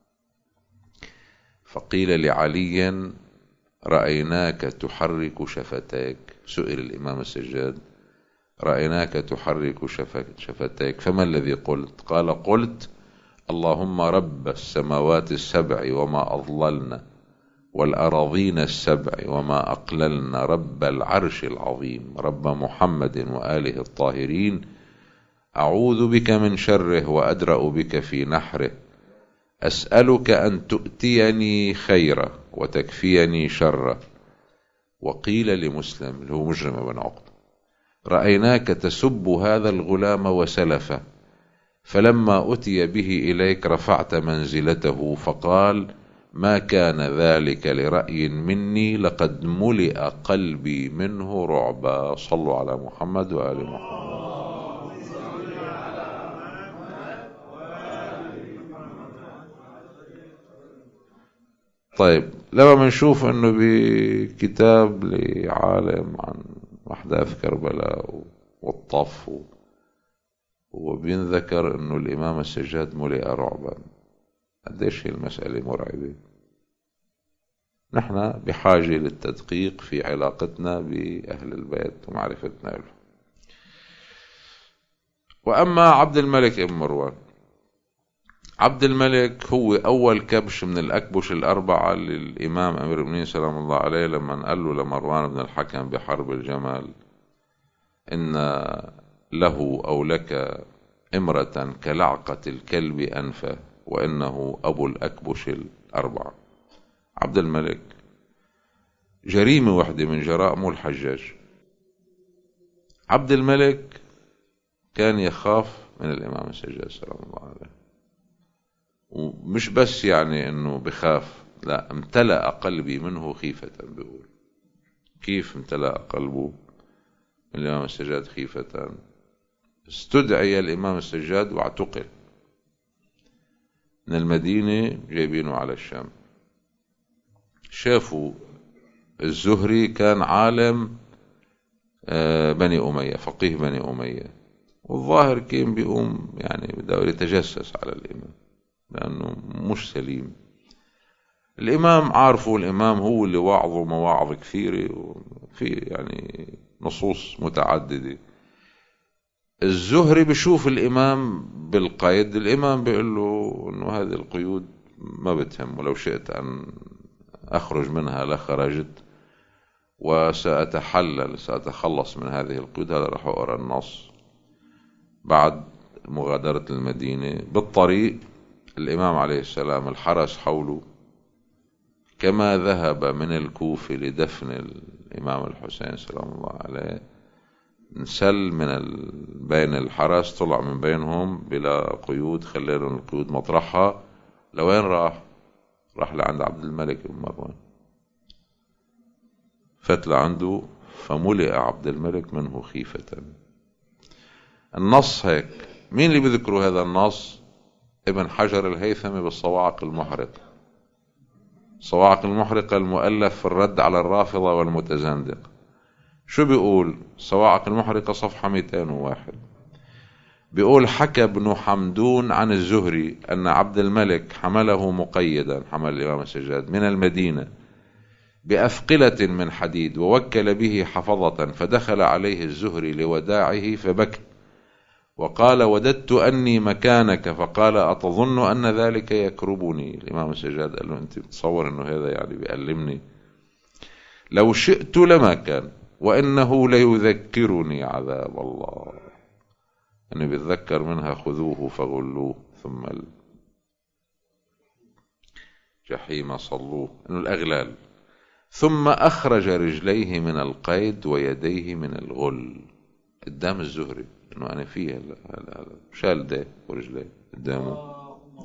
فقيل لعلي: رأيناك تحرك شفتيك. سئل الإمام السجاد: رأيناك تحرك شفتيك، فما الذي قلت؟ قال: قلت: اللهم رب السماوات السبع وما أضللنا، والأراضين السبع وما أقللنا، رب العرش العظيم، رب محمد وآله الطاهرين، أعوذ بك من شره وأدرأ بك في نحره، أسألك أن تؤتيني خيره وتكفيني شره. وقيل لمسلم اللي هو مجرم بن عقبة: رأيناك تسب هذا الغلام وسلفه، فلما أتي به إليك رفعت منزلته، فقال: ما كان ذلك لرأي مني، لقد ملئ قلبي منه رعبا. صلوا على محمد وآل محمد. طيب، لما بنشوف انه بكتاب لعالم عن احداث كربلاء والطف، وبينذكر انه الامام السجاد ملئ رعبا، قديش هي المسألة مرعبة. نحن بحاجة للتدقيق في علاقتنا بأهل البيت ومعرفتنا له. وأما عبد الملك ابن مروان، عبد الملك هو أول كبش من الأكبش الأربعة للإمام أمير المؤمنين سلام الله عليه، لما قال له لمروان بن الحكم بحرب الجمل: إن له أو لك امرة كلعقة الكلب أنفه، وإنه أبو الأكبش الأربعة. عبد الملك جريمة واحدة من جرائمه الحجاج. عبد الملك كان يخاف من الإمام السجاد سلام الله عليه، ومش بس يعني إنه بخاف، لا، امتلأ قلبي منه خيفة. بيقول كيف امتلأ قلبه من الإمام السجاد خيفة؟ استدعي الإمام السجاد واعتقل من المدينة، جايبينه على الشام. شافوا الزهري كان عالم بني أمية، فقيه بني أمية، والظاهر كان بيقوم يعني بده يتجسس على الإمام لأنه مش سليم. الإمام عارفه، الإمام هو اللي وعظه مواعظ كثيرة وفي يعني نصوص متعددة. الزهري بيشوف الإمام بالقيد، الإمام بيقول له إنه هذه القيود ما بتهم، ولو شئت أن أخرج منها لخرجت، وسأتحلل سأتخلص من هذه القيود. هذا راح أقرأ النص بعد مغادرة المدينة. بالطريق الإمام عليه السلام الحرس حوله، كما ذهب من الكوفة لدفن الإمام الحسين سلام الله عليه، انسل من بين الحرس، طلع من بينهم بلا قيود، خلالهم القيود مطرحها. لوين راح؟ راح لعند عبد الملك بن مروان، فات لعنده، فملئ عبد الملك منه خيفة. النص هيك. مين اللي بذكروا هذا النص؟ ابن حجر الهيثمي بالصواعق المحرقة. الصواعق المحرقة المؤلف في الرد على الرافضة والمتزندقة. شو بيقول الصواعق المحرقة؟ صفحة مئتين وواحد. بيقول: حكى ابن حمدون عن الزهري أن عبد الملك حمله مقيدا، حمل الإمام السجاد، من المدينة بأثقلة من حديد، ووكل به حفظة، فدخل عليه الزهري لوداعه فبكى وقال: وددت أني مكانك. فقال: أتظن أن ذلك يكربني؟ الإمام السجاد قال له: أنت بتصور أنه هذا يعني بيألمني؟ لو شئت لما كان، وإنه ليذكرني عذاب الله. أنه بيتذكر منها: خذوه فغلوه ثم الجحيم صلوه، أنه الأغلال. ثم أخرج رجليه من القيد ويديه من الغل قدام الزهري، إنه أنا فيه هلا هلا شال ده ورجليه قدامه.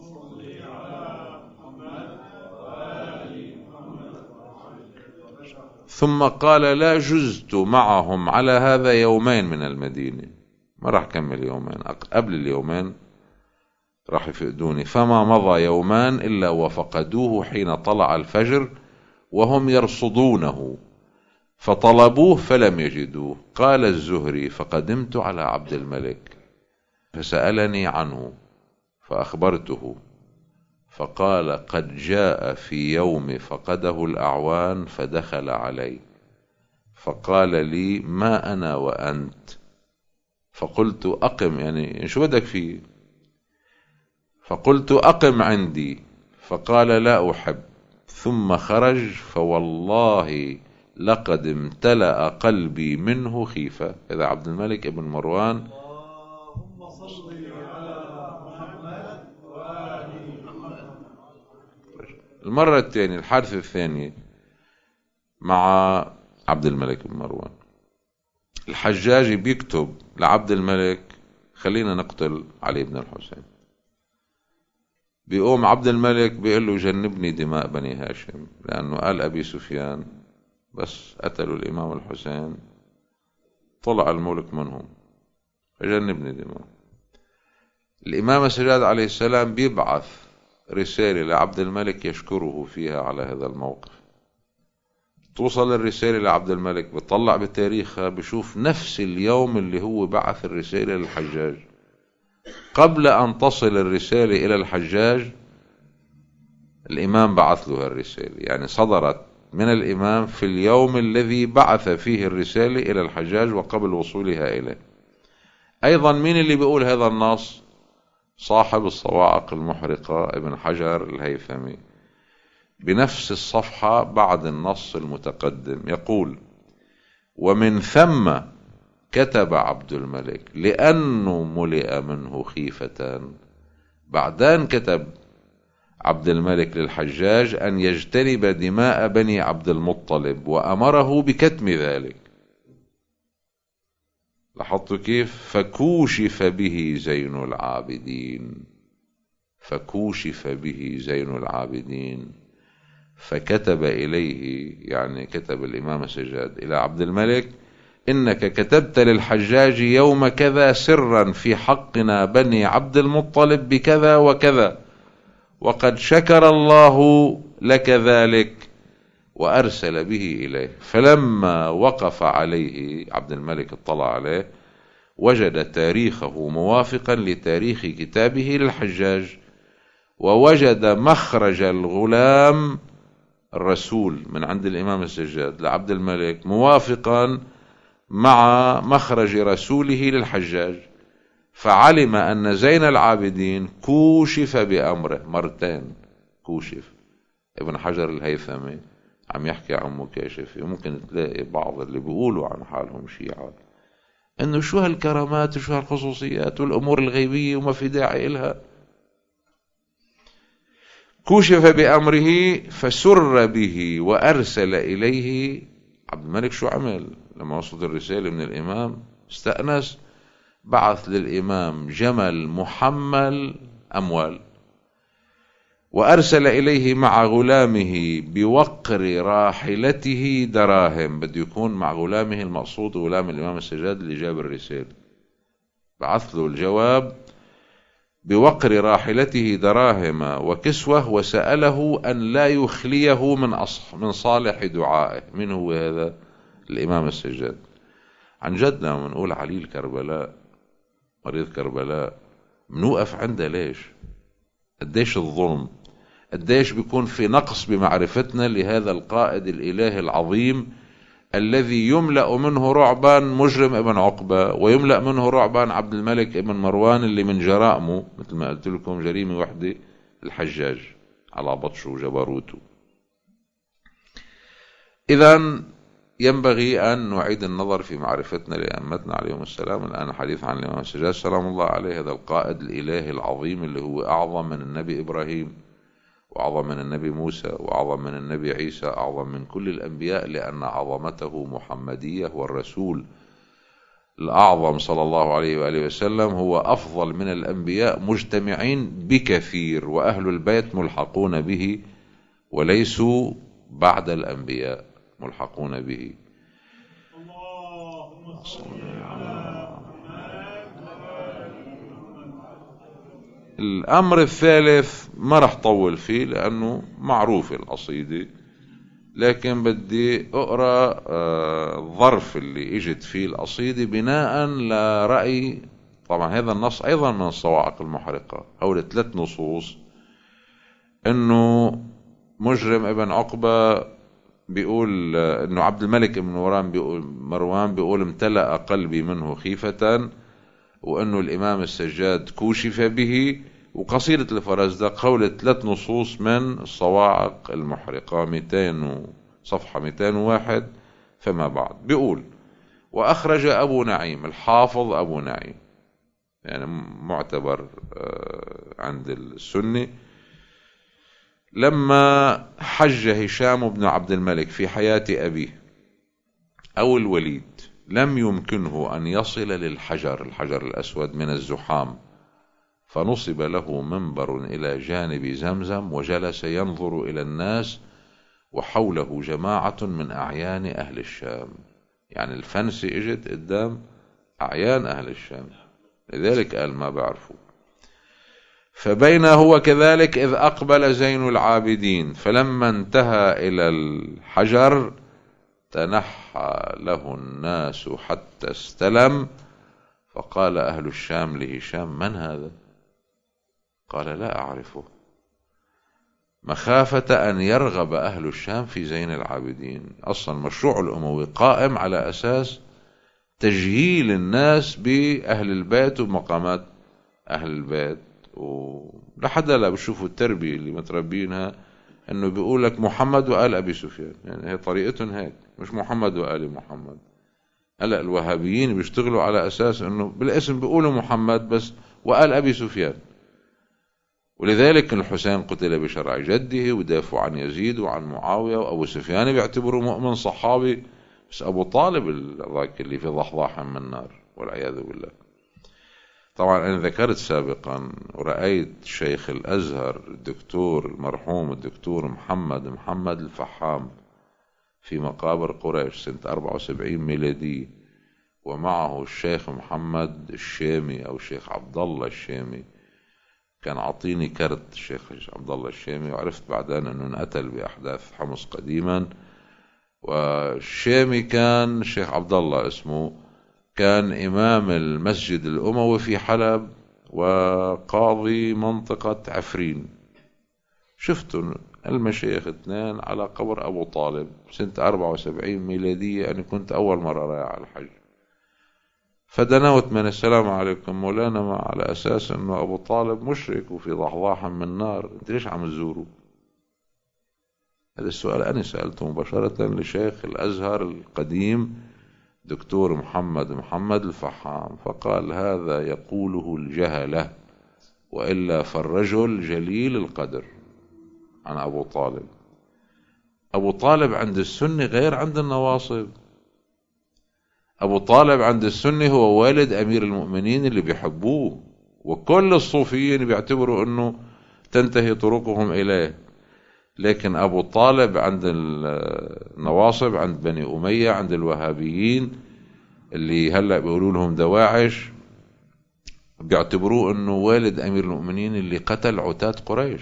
ثم قال: لا جزت معهم على هذا يومين من المدينة، ما راح كمل يومين، قبل اليومين راح يفقدوني. فما مضى يومان إلا وفقدوه حين طلع الفجر وهم يرصدونه، فطلبوه فلم يجدوه. قال الزهري: فقدمت على عبد الملك فسألني عنه فأخبرته، فقال: قد جاء في يوم فقده الأعوان فدخل علي، فقال لي: ما أنا وأنت؟ فقلت: أقم، يعني شو بدك فيه؟ فقلت: أقم عندي. فقال: لا أحب. ثم خرج، فوالله لقد امتلأ قلبي منه خيفة. إذا عبد الملك بن مروان. اللهم صل على محمد وآل محمد. المرة الثانية، الحادثة الثانية مع عبد الملك بن مروان، الحجاج بيكتب لعبد الملك خلينا نقتل علي بن الحسين. بيقوم عبد الملك بيقول له جنبني دماء بني هاشم، لأنه قال أبي سفيان بس قتلوا الإمام الحسين طلع الملك منهم، فجنبني دماء. الإمام السجاد عليه السلام بيبعث رسالة لعبد الملك يشكره فيها على هذا الموقف. توصل الرسالة لعبد الملك، بتطلع بتاريخها، بشوف نفس اليوم اللي هو بعث الرسالة للحجاج. قبل أن تصل الرسالة إلى الحجاج الإمام بعث له الرسالة، يعني صدرت من الإمام في اليوم الذي بعث فيه الرسالة إلى الحجاج وقبل وصولها إليه. أيضا مين اللي بيقول هذا النص؟ صاحب الصواعق المحرقة ابن حجر الهيثمي، بنفس الصفحة بعد النص المتقدم يقول: ومن ثم كتب عبد الملك لأنه ملئ منه خيفة. بعدين كتب عبد الملك للحجاج أن يجتنب دماء بني عبد المطلب وأمره بكتم ذلك. لاحظتوا كيف؟ فكوشف به زين العابدين، فكوشف به زين العابدين، فكتب إليه، يعني كتب الإمام السجاد إلى عبد الملك: إنك كتبت للحجاج يوم كذا سرا في حقنا بني عبد المطلب بكذا وكذا، وقد شكر الله لك ذلك وأرسل به إليه. فلما وقف عليه عبد الملك اطلع عليه، وجد تاريخه موافقا لتاريخ كتابه للحجاج، ووجد مخرج الغلام الرسول من عند الإمام السجاد لعبد الملك موافقا مع مخرج رسوله للحجاج، فعلم أن زين العابدين كوشف بأمره مرتين. كوشف. ابن حجر الهيثمي عم يحكي عن مكاشفة. ممكن تلاقي بعض اللي بيقولوا عن حالهم شيعة انه شو هالكرامات وشو هالخصوصيات والامور الغيبية وما في داعي إلها. كوشف بأمره فسر به وأرسل إليه. عبد الملك شو عمل لما وصلت الرسالة من الإمام؟ استأنس، بعث للإمام جمل محمل أموال، وأرسل إليه مع غلامه بوقر راحلته دراهم. بده يكون مع غلامه المقصود غلام الإمام السجاد اللي جاب الرسالة. بعث له الجواب بوقر راحلته دراهم وكسوة، وسأله أن لا يخليه من أصح من صالح دعائه. من هو هذا؟ الإمام السجاد. عن جد لما نقول علي الكربلاء، مريض كربلاء، منوقف عنده ليش؟ قديش الظلم، قديش بيكون في نقص بمعرفتنا لهذا القائد الإله العظيم الذي يملأ منه رعبا مجرم ابن عقبة، ويملأ منه رعبا عبد الملك ابن مروان اللي من جرائمه مثل ما قلت لكم جريمة وحدة الحجاج على بطشه وجبروته. إذن ينبغي أن نعيد النظر في معرفتنا لأئمتنا عليهم السلام. الآن حديث عن الإمام السجاد سلام الله عليه، هذا القائد الإله العظيم اللي هو أعظم من النبي إبراهيم، وأعظم من النبي موسى، وأعظم من النبي عيسى، أعظم من كل الأنبياء، لأن عظمته محمدية. والرسول الأعظم صلى الله عليه وآله وسلم هو أفضل من الأنبياء مجتمعين بكثير، وأهل البيت ملحقون به وليسوا بعد الأنبياء ملحقون به. اللهم صل على الأمر الثالث ما رح طول فيه لأنه معروف القصيدة، لكن بدي أقرأ الظرف اللي اجت فيه القصيدة بناء لرأي. طبعا هذا النص أيضا من الصواعق المحرقة. هؤلاء ثلاث نصوص، إنه مجرم ابن عقبة بيقول إنه عبد الملك ابن مروان بيقول مروان بيقول امتلأ قلبي منه خيفة، وإنه الإمام السجاد كوشف به. وقصيدة الفرزدق حول ثلاث نصوص من الصواعق المحرقة، مئتين صفحة مئتين وواحد فما بعد. بيقول: وأخرج أبو نعيم الحافظ، أبو نعيم يعني معتبر عند السنة، لما حج هشام بن عبد الملك في حياة أبيه أو الوليد لم يمكنه أن يصل للحجر الحجر الأسود من الزحام، فنصب له منبر إلى جانب زمزم وجلس ينظر إلى الناس وحوله جماعة من أعيان أهل الشام. يعني الفنسة إجت قدام أعيان أهل الشام، لذلك قال ما بعرفوا. فبين هو كذلك إذ أقبل زين العابدين، فلما انتهى إلى الحجر تنحى له الناس حتى استلم، فقال أهل الشام لهشام: من هذا؟ قال: لا أعرفه، مخافة أن يرغب أهل الشام في زين العابدين. أصلا المشروع الأموي قائم على أساس تجهيل الناس بأهل البيت ومقامات أهل البيت، ولحد لا بشوفوا التربية اللي متربينها أنه بيقول لك محمد وآل أبي سفيان، يعني هي طريقتهم هيك، مش محمد وآل محمد. هلا الوهابيين بيشتغلوا على أساس أنه بالاسم بيقولوا محمد بس وآل أبي سفيان، ولذلك الحسين قتل بشرع جده، ودافعوا عن يزيد وعن معاوية، وأبو سفيان بيعتبروا مؤمن صحابي، بس أبو طالب ذاك اللي في ضحضاح من النار والعياذ بالله. طبعا أنا ذكرت سابقا ورأيت شيخ الأزهر الدكتور المرحوم الدكتور محمد محمد الفحام في مقابر قريش سنة أربعة وسبعين ميلادي، ومعه الشيخ محمد الشامي أو الشيخ عبد الله الشامي. كان عطيني كرت الشيخ عبد الله الشامي، وعرفت بعدين أنه انقتل بأحداث حمص قديما. والشامي كان الشيخ عبد الله اسمه، كان إمام المسجد الأموي في حلب وقاضي منطقة عفرين. شفتوا المشايخ اثنين على قبر أبو طالب سنة أربعة وسبعين ميلادية. أنا كنت أول مرة رايح على الحج، فدنوت من السلام عليكم مولانا، ما على أساس أنه أبو طالب مشرك وفي ضحضاح من نار، أنت ليش عم تزوروا؟ هذا السؤال أنا سألته مباشرة لشيخ الأزهر القديم دكتور محمد محمد الفحام، فقال: هذا يقوله الجهلة، وإلا فالرجل جليل القدر عن أبو طالب. أبو طالب عند السنة غير عند النواصب. أبو طالب عند السنة هو والد أمير المؤمنين اللي بيحبوه، وكل الصوفيين بيعتبروا أنه تنتهي طرقهم إليه. لكن أبو طالب عند النواصب، عند بني أمية، عند الوهابيين اللي هلأ بيقولوا لهم دواعش، بيعتبروه أنه والد أمير المؤمنين اللي قتل عتاة قريش.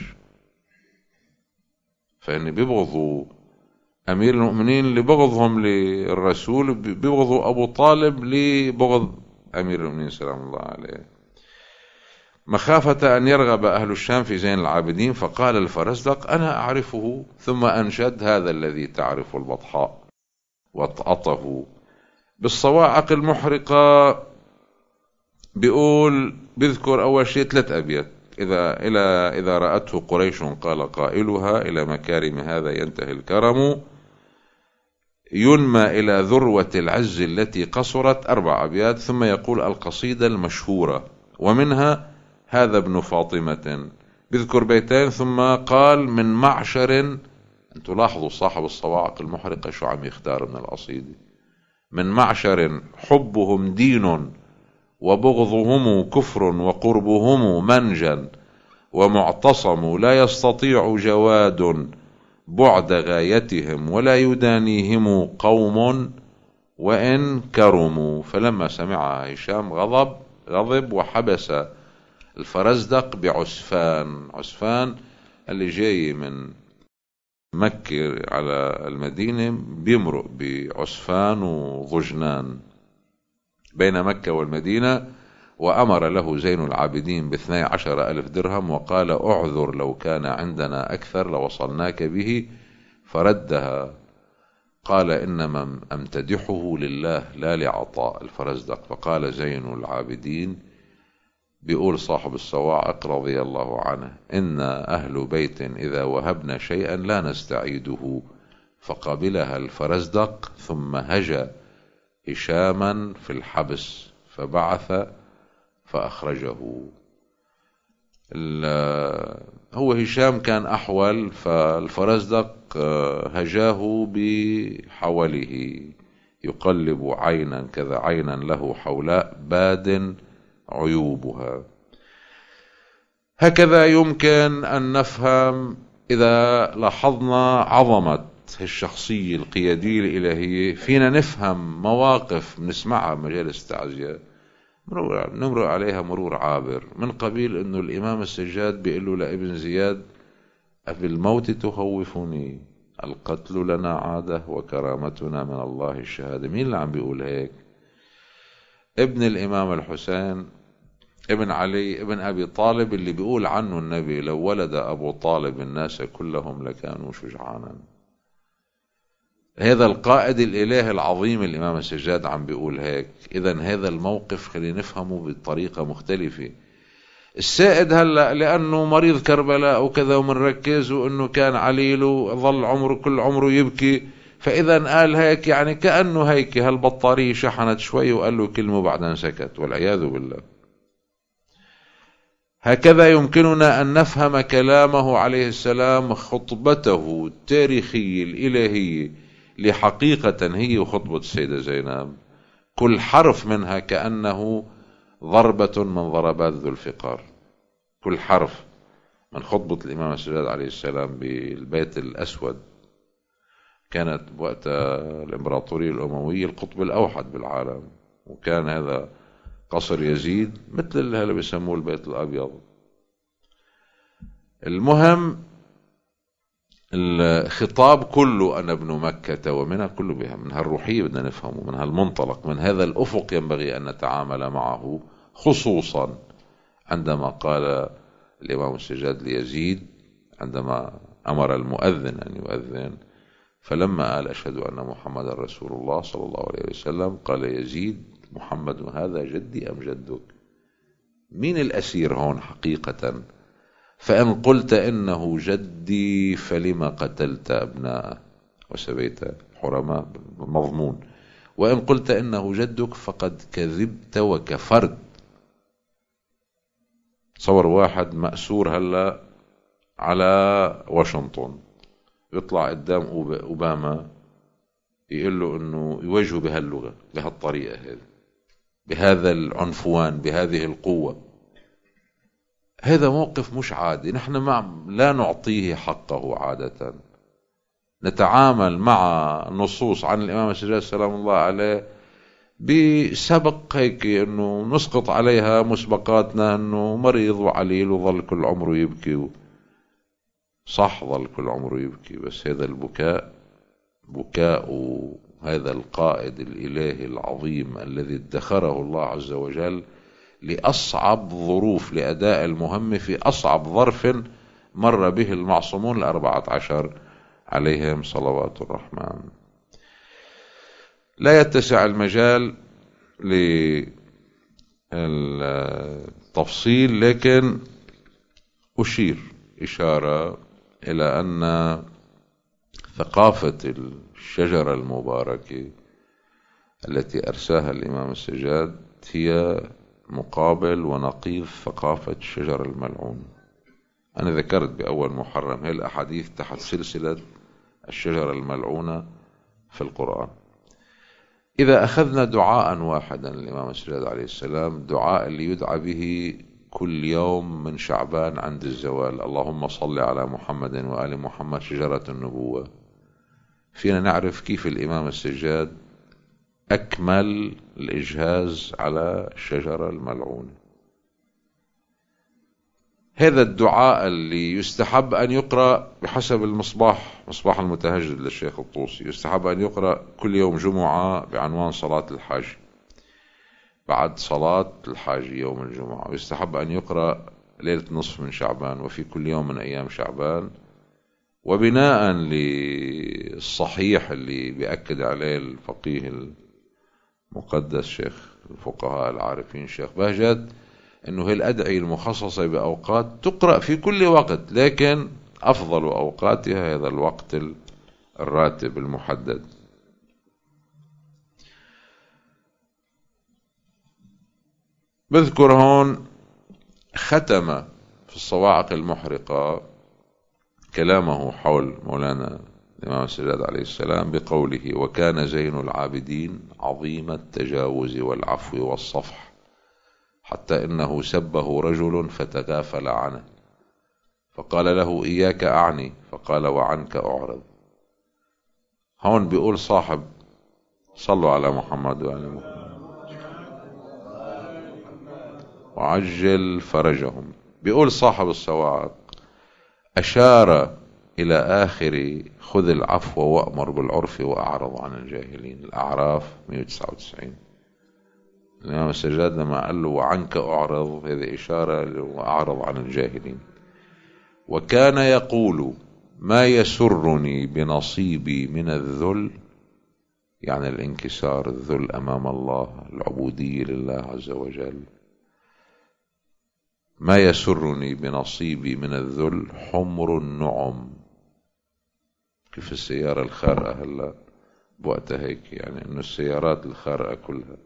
فإن بيبغضوا أمير المؤمنين اللي بغضهم للرسول، بيبغضوا أبو طالب لبغض أمير المؤمنين سلام الله عليه، مخافة أن يرغب أهل الشام في زين العابدين. فقال الفرزدق: أنا أعرفه. ثم أنشد: هذا الذي تعرف البطحاء وطأطه بالصواعق المحرقة. بيقول بيذكر أول شيء ثلاث أبيات: إذا إلى إذا رأته قريش قال قائلها إلى مكارم هذا ينتهي الكرم، ينمى إلى ذروة العز التي قصرت. أربع أبيات. ثم يقول القصيدة المشهورة ومنها هذا ابن فاطمة، بذكر بيتين. ثم قال: من معشر، أنتوا لاحظوا صاحب الصواعق المحرقة شو عم يختار من القصيدة: من معشر حبهم دين وبغضهم كفر وقربهم منجا، ومعتصم لا يستطيع جواد بعد غايتهم، ولا يدانيهم قوم وإن كرموا. فلما سمعها هشام غضب غضب وحبس الفرزدق بعسفان. عسفان اللي جاي من مكة على المدينة بيمرق بعسفان وضجنان بين مكة والمدينة. وأمر له زين العابدين باثني عشر ألف درهم، وقال: أعذر لو كان عندنا أكثر لوصلناك به. فردها، قال: إنما أمتدحه لله لا لعطاء الفرزدق. فقال زين العابدين، بيقول صاحب الصواعق رضي الله عنه: إنا أهل بيت إذا وهبنا شيئا لا نستعيده. فقبلها الفرزدق، ثم هجى هشاما في الحبس، فبعث فأخرجه. هو هشام كان أحول، فالفرزدق هجاه بحوله يقلب عينا كذا عينا له حولاء باد عيوبها. هكذا يمكن أن نفهم إذا لاحظنا عظمة الشخصية القيادية الإلهية، فينا نفهم مواقف بنسمعها بمجالس التعزية نمرق عليها مرور عابر، من قبيل أنه الإمام السجاد بيقول له لابن زياد: بالموت تخوفني، القتل لنا عادة وكرامتنا من الله الشهادة. مين اللي عم بيقول هيك؟ ابن الإمام الحسين ابن علي ابن أبي طالب، اللي بيقول عنه النبي: لو ولد أبو طالب الناس كلهم لكانوا شجعانا. هذا القائد الإله العظيم الإمام السجاد عم بيقول هيك. إذن هذا الموقف خلينا نفهمه بطريقة مختلفة. السائد هلأ لأنه مريض كربلاء وكذا ومنركز، وأنه كان عليل وظل عمره كل عمره يبكي، فإذا قال هيك يعني كأنه هيك هالبطارية شحنت شوي وقال له كلمة بعدين سكت، والعياذ بالله. هكذا يمكننا أن نفهم كلامه عليه السلام، خطبته التاريخية الإلهية لحقيقة هي وخطبة السيدة زينب، كل حرف منها كأنه ضربة من ضربات ذو الفقار. كل حرف من خطبة الإمام السجاد عليه السلام بالبيت الأسود، كانت وقتها الإمبراطورية الأموية القطب الأوحد بالعالم، وكان هذا قصر يزيد مثل اللي بيسموه البيت الأبيض. المهم الخطاب كله أنا ابن مكة ومنها كله بها، من هالروحية بدنا نفهمه، من هالمنطلق، من هذا الأفق ينبغي أن نتعامل معه، خصوصا عندما قال الإمام السجاد ليزيد عندما أمر المؤذن أن يؤذن، فلما قال: أشهد أن محمد رسول الله صلى الله عليه وسلم، قال يزيد: محمد هذا جدي أم جدك؟ مين الأسير هون حقيقة؟ فإن قلت إنه جدي فلما قتلت أبناءه وسبيت حرماء؟ مضمون. وإن قلت إنه جدك فقد كذبت وكفرت. صور واحد مأسور هلا على واشنطن، يطلع قدام أوباما يقول له إنه يواجهه بهاللغة بهالطريقة هذه، بهذا العنفوان، بهذه القوة. هذا موقف مش عادي. نحن مع لا نعطيه حقه عادة. نتعامل مع نصوص عن الإمام السجاد سلام الله عليه بسبق هيك، انه نسقط عليها مسبقاتنا، انه مريض وعليل وظل كل عمره يبكي. صح، ظل كل عمره يبكي، بس هذا البكاء بكاء هذا القائد الإلهي العظيم الذي ادخره الله عز وجل لأصعب ظروف لأداء المهمة في أصعب ظرف مر به المعصومون الأربعة عشر عليهم صلوات الرحمن. لا يتسع المجال للتفصيل، لكن أشير إشارة إلى أن ثقافة الشجرة المباركة التي أرساها الإمام السجاد هي مقابل ونقيض ثقافة الشجرة الملعون. أنا ذكرت بأول محرم هي الأحاديث تحت سلسلة الشجرة الملعونة في القرآن. إذا أخذنا دعاء واحدا للإمام السجاد عليه السلام، دعاء اللي يدعى به كل يوم من شعبان عند الزوال: اللهم صل على محمد وآل محمد شجرة النبوة، فينا نعرف كيف الإمام السجاد أكمل الإجهاز على الشجرة الملعونة. هذا الدعاء اللي يستحب أن يقرأ بحسب المصباح، مصباح المتهجد للشيخ الطوسي، يستحب أن يقرأ كل يوم جمعة بعنوان صلاة الحاج، بعد صلاة الحاج يوم الجمعة، ويستحب أن يقرأ ليلة نصف من شعبان وفي كل يوم من أيام شعبان. وبناء للصحيح اللي بيأكد عليه الفقيه المقدس شيخ الفقهاء العارفين شيخ بهجت، أنه هي الأدعية المخصصة بأوقات تقرأ في كل وقت، لكن أفضل أوقاتها هذا الوقت الراتب المحدد. بذكر هون ختم في الصواعق المحرقة كلامه حول مولانا الإمام السجاد عليه السلام بقوله: وكان زين العابدين عظيم التجاوز والعفو والصفح، حتى إنه سبه رجل فتغافل عنه فقال له: إياك أعني، فقال: وعنك أعرض. هون بيقول صاحب، صلوا على محمد وعلى محمد وعجل فرجهم، بيقول صاحب الصواعق أشار إلى آخر: خذ العفو وأمر بالعرف وأعرض عن الجاهلين، الأعراف مئة وتسعة وتسعين. الإمام السجاد لما قال له وعنك أعرض، هذه إشارة وأعرض عن الجاهلين. وكان يقول: ما يسرني بنصيبي من الذل، يعني الانكسار، الذل أمام الله، العبودية لله عز وجل. ما يسرني بنصيبي من الذل حمر النعم، كيف السيارة الخارقة هلا بوقتها هيك، يعني إنه السيارات الخارقة كلها.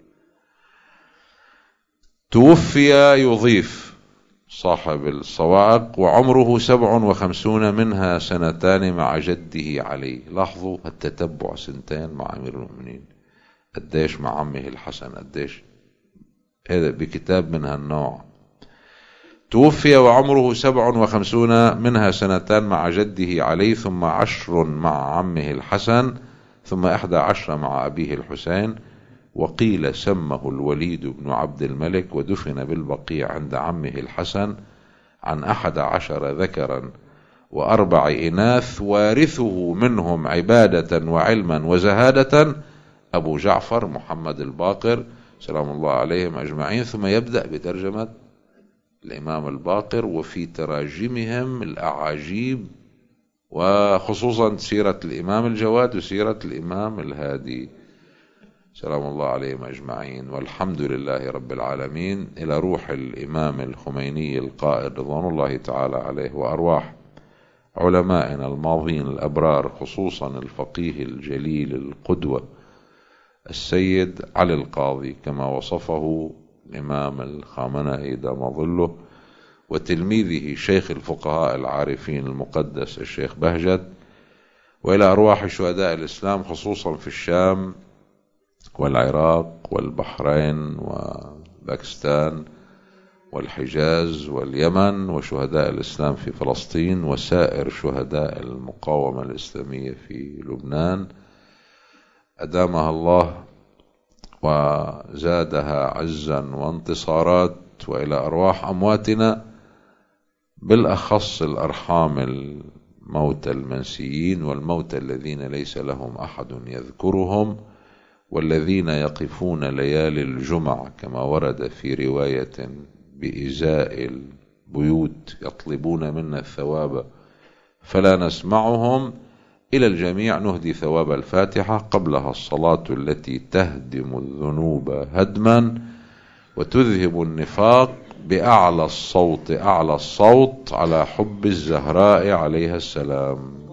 توفي، يضيف صاحب الصواعق: وعمره سبع وخمسون منها سنتان مع جده علي. لاحظوا التتبع، سنتين مع أمير المؤمنين، قديش مع عمه الحسن، قديش هذا بكتاب من هالنوع. توفي وعمره سبع وخمسون منها سنتان مع جده علي، ثم عشر مع عمه الحسن، ثم إحدى عشر مع أبيه الحسين. وقيل سمه الوليد بن عبد الملك، ودفن بالبقيع عند عمه الحسن، عن أحد عشر ذكرا وأربع إناث، وارثه منهم عبادة وعلما وزهادة أبو جعفر محمد الباقر سلام الله عليهم أجمعين. ثم يبدأ بترجمة الإمام الباقر، وفي تراجمهم الأعاجيب، وخصوصا سيرة الإمام الجواد وسيرة الإمام الهادي سلام الله عليهم أجمعين. والحمد لله رب العالمين. إلى روح الإمام الخميني القائد رضوان الله تعالى عليه، وأرواح علمائنا الماضين الأبرار، خصوصا الفقيه الجليل القدوة السيد علي القاضي كما وصفه الإمام الخامنئي دام ظله، وتلميذه شيخ الفقهاء العارفين المقدس الشيخ بهجت. وإلى أرواح شهداء الإسلام خصوصا في الشام والعراق والبحرين وباكستان والحجاز واليمن، وشهداء الإسلام في فلسطين، وسائر شهداء المقاومة الإسلامية في لبنان، أدامها الله وزادها عزا وانتصارات. وإلى أرواح أمواتنا، بالأخص الأرحام الموتى المنسيين، والموتى الذين ليس لهم أحد يذكرهم، والذين يقفون ليالي الجمع كما ورد في رواية بإزاء البيوت يطلبون منا الثواب فلا نسمعهم. إلى الجميع نهدي ثواب الفاتحة، قبلها الصلاة التي تهدم الذنوب هدما وتذهب النفاق، بأعلى الصوت أعلى الصوت على حب الزهراء عليها السلام.